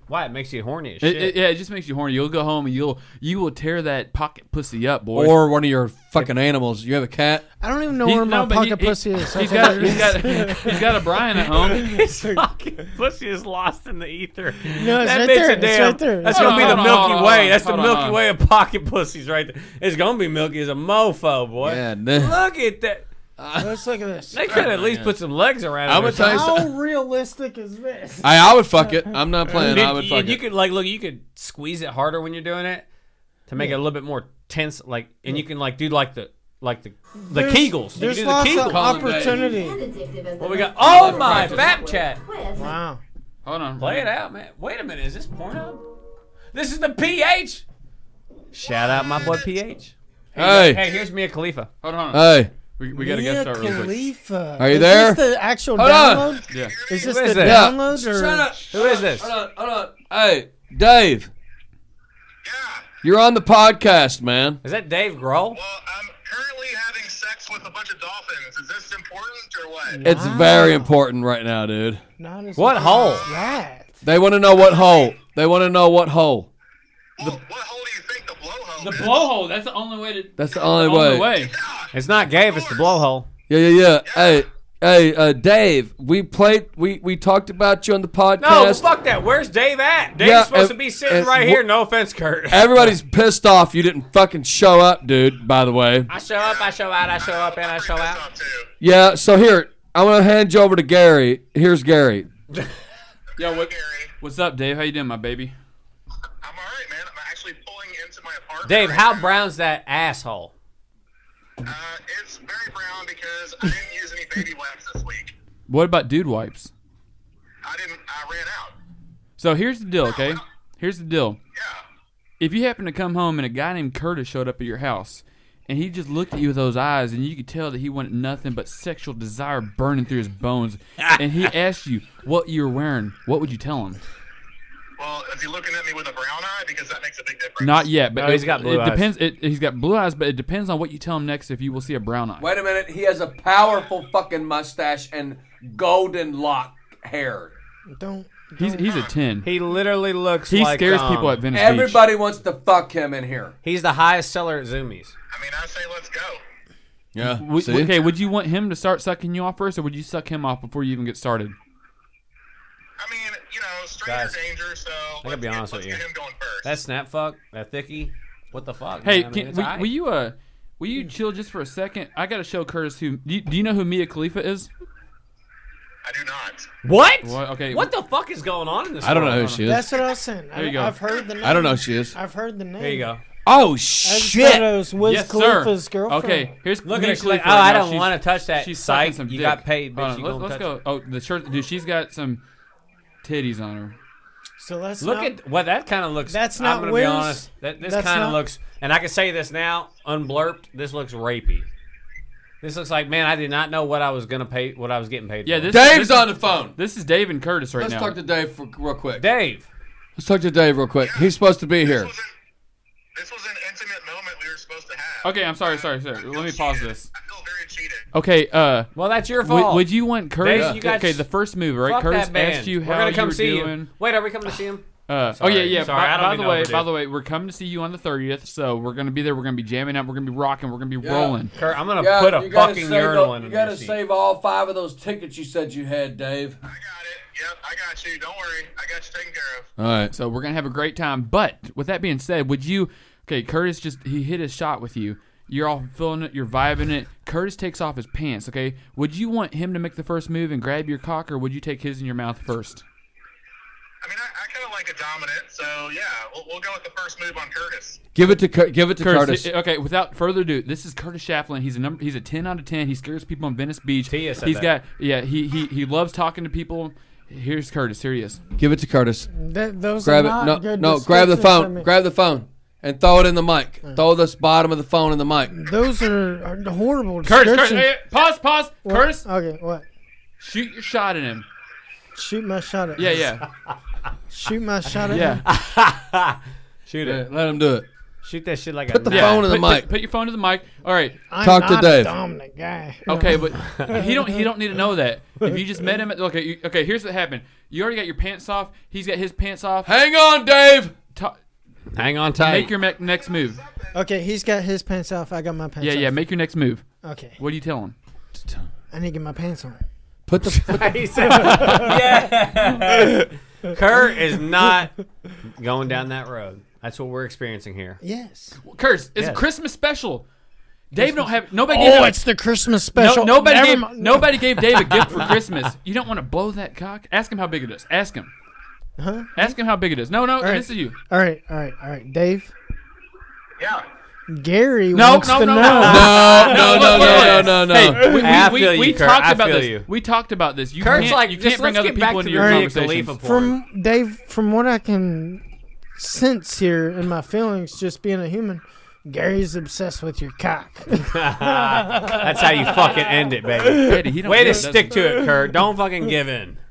Why? It makes you horny as It, shit. it, yeah, it just makes you horny. You'll go home and you'll you will tear that pocket pussy up, boy. Or one of your fucking animals. You have a cat? I don't even know He- where my no, but he- pocket he- pussy is. He's got he's got he's got a Brian at home. His fucking pussy is lost in the ether. No, it's that right bitch there. a It's damn- right there. That's Hold gonna on, be the hold on, Milky hold on, Way. hold on, That's the hold on, Milky hold on. Way of pocket pussies right there. It's gonna be milky as a mofo, boy. Yeah, nah. Look at that. Let's look at this. They could at least put some legs around I'm it. or gonna tell you something. something. How realistic is this? I, I would fuck it. I'm not playing. I And would you- fuck and you it. could like look. You could squeeze it harder when you're doing it to make it a little bit more tense. Like, and you can like do like the like the the There's- Kegels. You There's can do lots the of Kegels. Call it opportunity. What we got? Oh my Fap Chat. Wow. Hold on. Play it out, man. Wait a minute. Is this Pornhub? This is the P H. Shout out my boy P H. Hey, Hey, here's Mia Khalifa. Hold on. hey, We, we got to get Mia started real quick. Khalifa. Are you is there? Is this the actual Hold on. download? Yeah. Is this Who is the this? Yeah. download? Or? shut up. Who is this? Hold on, hold on. Hey, Dave, Yeah. you're on the podcast, man. Is that Dave Grohl? Well, I'm currently having sex with a bunch of dolphins. Is this important or what? It's very important right now, dude. Not as What hole? That. They want to know what hole. They want to know what hole. Well, what hole do you think the blowhole The is? blowhole. That's the only way to. That's the only only way. way. Yeah. It's not gay if it's the blowhole. Yeah, yeah, yeah. Hey, hey, uh, Dave, we played. We we talked about you on the podcast. No, fuck that. Where's Dave at? Dave's Yeah, supposed and- to be sitting and right wh- here. No offense, Kurt. Everybody's pissed off you didn't fucking show up, dude. By the way. I show up, I show out, I show up, and I show out. Up too. Yeah. So here, I'm gonna hand you over to Gary. Here's Gary. Yo, what, Gary, what's up, Dave? How you doing, my baby? I'm all right, man. I'm actually pulling into my apartment. Dave, right how now. brown's that asshole? Uh, it's very brown because I didn't use any baby wipes this week. What about dude wipes? I didn't. I ran out. So here's the deal, okay? Here's the deal. Yeah. If you happen to come home and a guy named Curtis showed up at your house, and he just looked at you with those eyes, and you could tell that he wanted nothing but sexual desire burning through his bones, and he asked you what you were wearing, what would you tell him? Well, is he looking at me with a brown eye? Because that makes a big difference. Not yet, but No, he's it, got blue it eyes. depends. It, he's got blue eyes, but it depends on what you tell him next. If you will see a brown eye. Wait a minute. He has a powerful fucking mustache and golden lock hair. Don't. He's he's a ten. He literally looks He like scares um, people at Venice Beach. Everybody wants to fuck him in here. He's the highest seller at Zoomies. I mean, I say let's go. Yeah. Would- okay, would you want him to start sucking you off first, or would you suck him off before you even get started? I mean, you know, stranger Guys, danger. So gotta let's be get, honest let's with you. get him going first. That snap fuck, that thickie, what the fuck? Hey, man? I mean, can, it's will, aight. will you uh, will you chill just for a second? I got to show Curtis who. Do you, do you know who Mia Khalifa is? I do not. What? What? Okay. What the fuck is going on in this I don't know world? who she is. That's what I was saying. There you I, go. I've heard the name. I don't know who she is. I've heard the name. There you go. Oh I just shit! thought it was Wiz Yes, Khalifa's sir. girlfriend. Okay, here's Look Mia at her. Like, Khalifa oh, right I now. don't She's- want to touch that. She's sucking Psych. some You dick. got paid, Hold bitch. on, You let's, gonna let's touch go. Oh, the shirt, dude. She's got some titties on her. So let's Look not, at what that kind of looks. That's I'm not gonna Wiz. be honest. That this That's kind of not- looks, and I can say this now, unblurped. This looks rapey. This looks like, man, I did not know what I was gonna pay, what I was getting paid. Yeah, for. this Dave's this on the phone. This is Dave and Curtis right Let's now. talk to Dave for, real quick. Dave. Let's talk to Dave real quick. He's supposed to be This here. was, an, this was an intimate moment we were supposed to have. Okay, I'm sorry, sorry, sorry. I feel Let me pause cheated. this. I feel very cheated. Okay, uh, Well, that's your would, fault. would you want Curtis? Dave, you got okay, sh- the first move, right? Fuck Curtis that band. asked you We're how gonna you come were see doing. you. Wait, are we coming to see him? Uh, oh Sorry. yeah, yeah. Sorry, by, I don't by mean the to way, overdo. by the way, we're coming to see you on the thirtieth, so we're gonna be there. We're gonna be jamming up. We're gonna be rocking. We're gonna be rolling. Kurt, I'm gonna Yeah, put a you gotta fucking save urinal the- in You your gotta seat. save all five of those tickets you said you had, Dave. I got it. Yep, I got you. Don't worry. I got you taken care of. All right. So we're gonna have a great time. But with that being said, would you? Okay, Curtis just he hit his shot with you. You're all feeling it. You're vibing it. Curtis takes off his pants. Okay, would you want him to make the first move and grab your cock, or would you take his in your mouth first? I mean, I, I kind of like a dominant, so yeah, we'll, we'll go with the first move on Curtis. Give it to Cur- give it to Curtis. Curtis. Okay, without further ado, this is Curtis Shaflin. He's a number. He's a ten out of ten. He scares people on Venice Beach. Tia said He's that. got yeah. He he he loves talking to people. Here's Curtis. Here he is. Give it to Curtis. That, those Grab are it. not No, good no. Grab the descriptions for phone. me. Grab the phone and throw it in the mic. Throw this bottom of the phone in the mic. Those are, are horrible Curtis. Curtis. descriptions. Hey, pause. Pause. What? Curtis. Okay, what? Shoot your shot at him. Shoot my shot at Yeah, yeah, Shoot my shot at him. yeah. Shoot Yeah, it. let him do it. Shoot that shit like Put a the knife. phone in the put, mic. Put, put your phone to the mic. All right. I'm Talk to not Dave. a dominant guy. Okay, but he don't he don't need to know that. If you just met him, at, okay, you, okay. Here's what happened. You already got your pants off. He's got his pants off. Hang on, Dave. Ta- Hang on tight. make your me- next move. Okay, he's got his pants off. I got my pants Yeah, off. yeah. Make your next move. Okay, What do you tell him? I need to get my pants on. Put the. Put the He said, yeah. Kurt is not going down that road. That's what we're experiencing here. Yes. Curse. It's Yes. a Christmas special. Dave don't have nobody. Gave Oh, him, it's the Christmas no, special. nobody Never gave mind. nobody gave Dave a gift for Christmas. You don't want to blow that cock. Ask him how big it is. Ask him. Huh? Ask him how big it is. No, no. right. This is you. All right, all right, all right, Dave. Yeah. Gary No, wants no, to no, know. no. no, no, look, no, look, no, look. no, no, Hey, no. we, we, I we, feel you, we Kurt. talked I about feel this. you. We talked about this. You Kurt's can't, like, you just can't bring let's other get back people to into the your Mia conversations. Khalifa porn. From Dave, from what I can sense here in my feelings, just being a human, Gary's obsessed with your cock. That's how you fucking end it, baby. Eddie, he don't Way do to that. stick to it, Kurt. Don't fucking give in.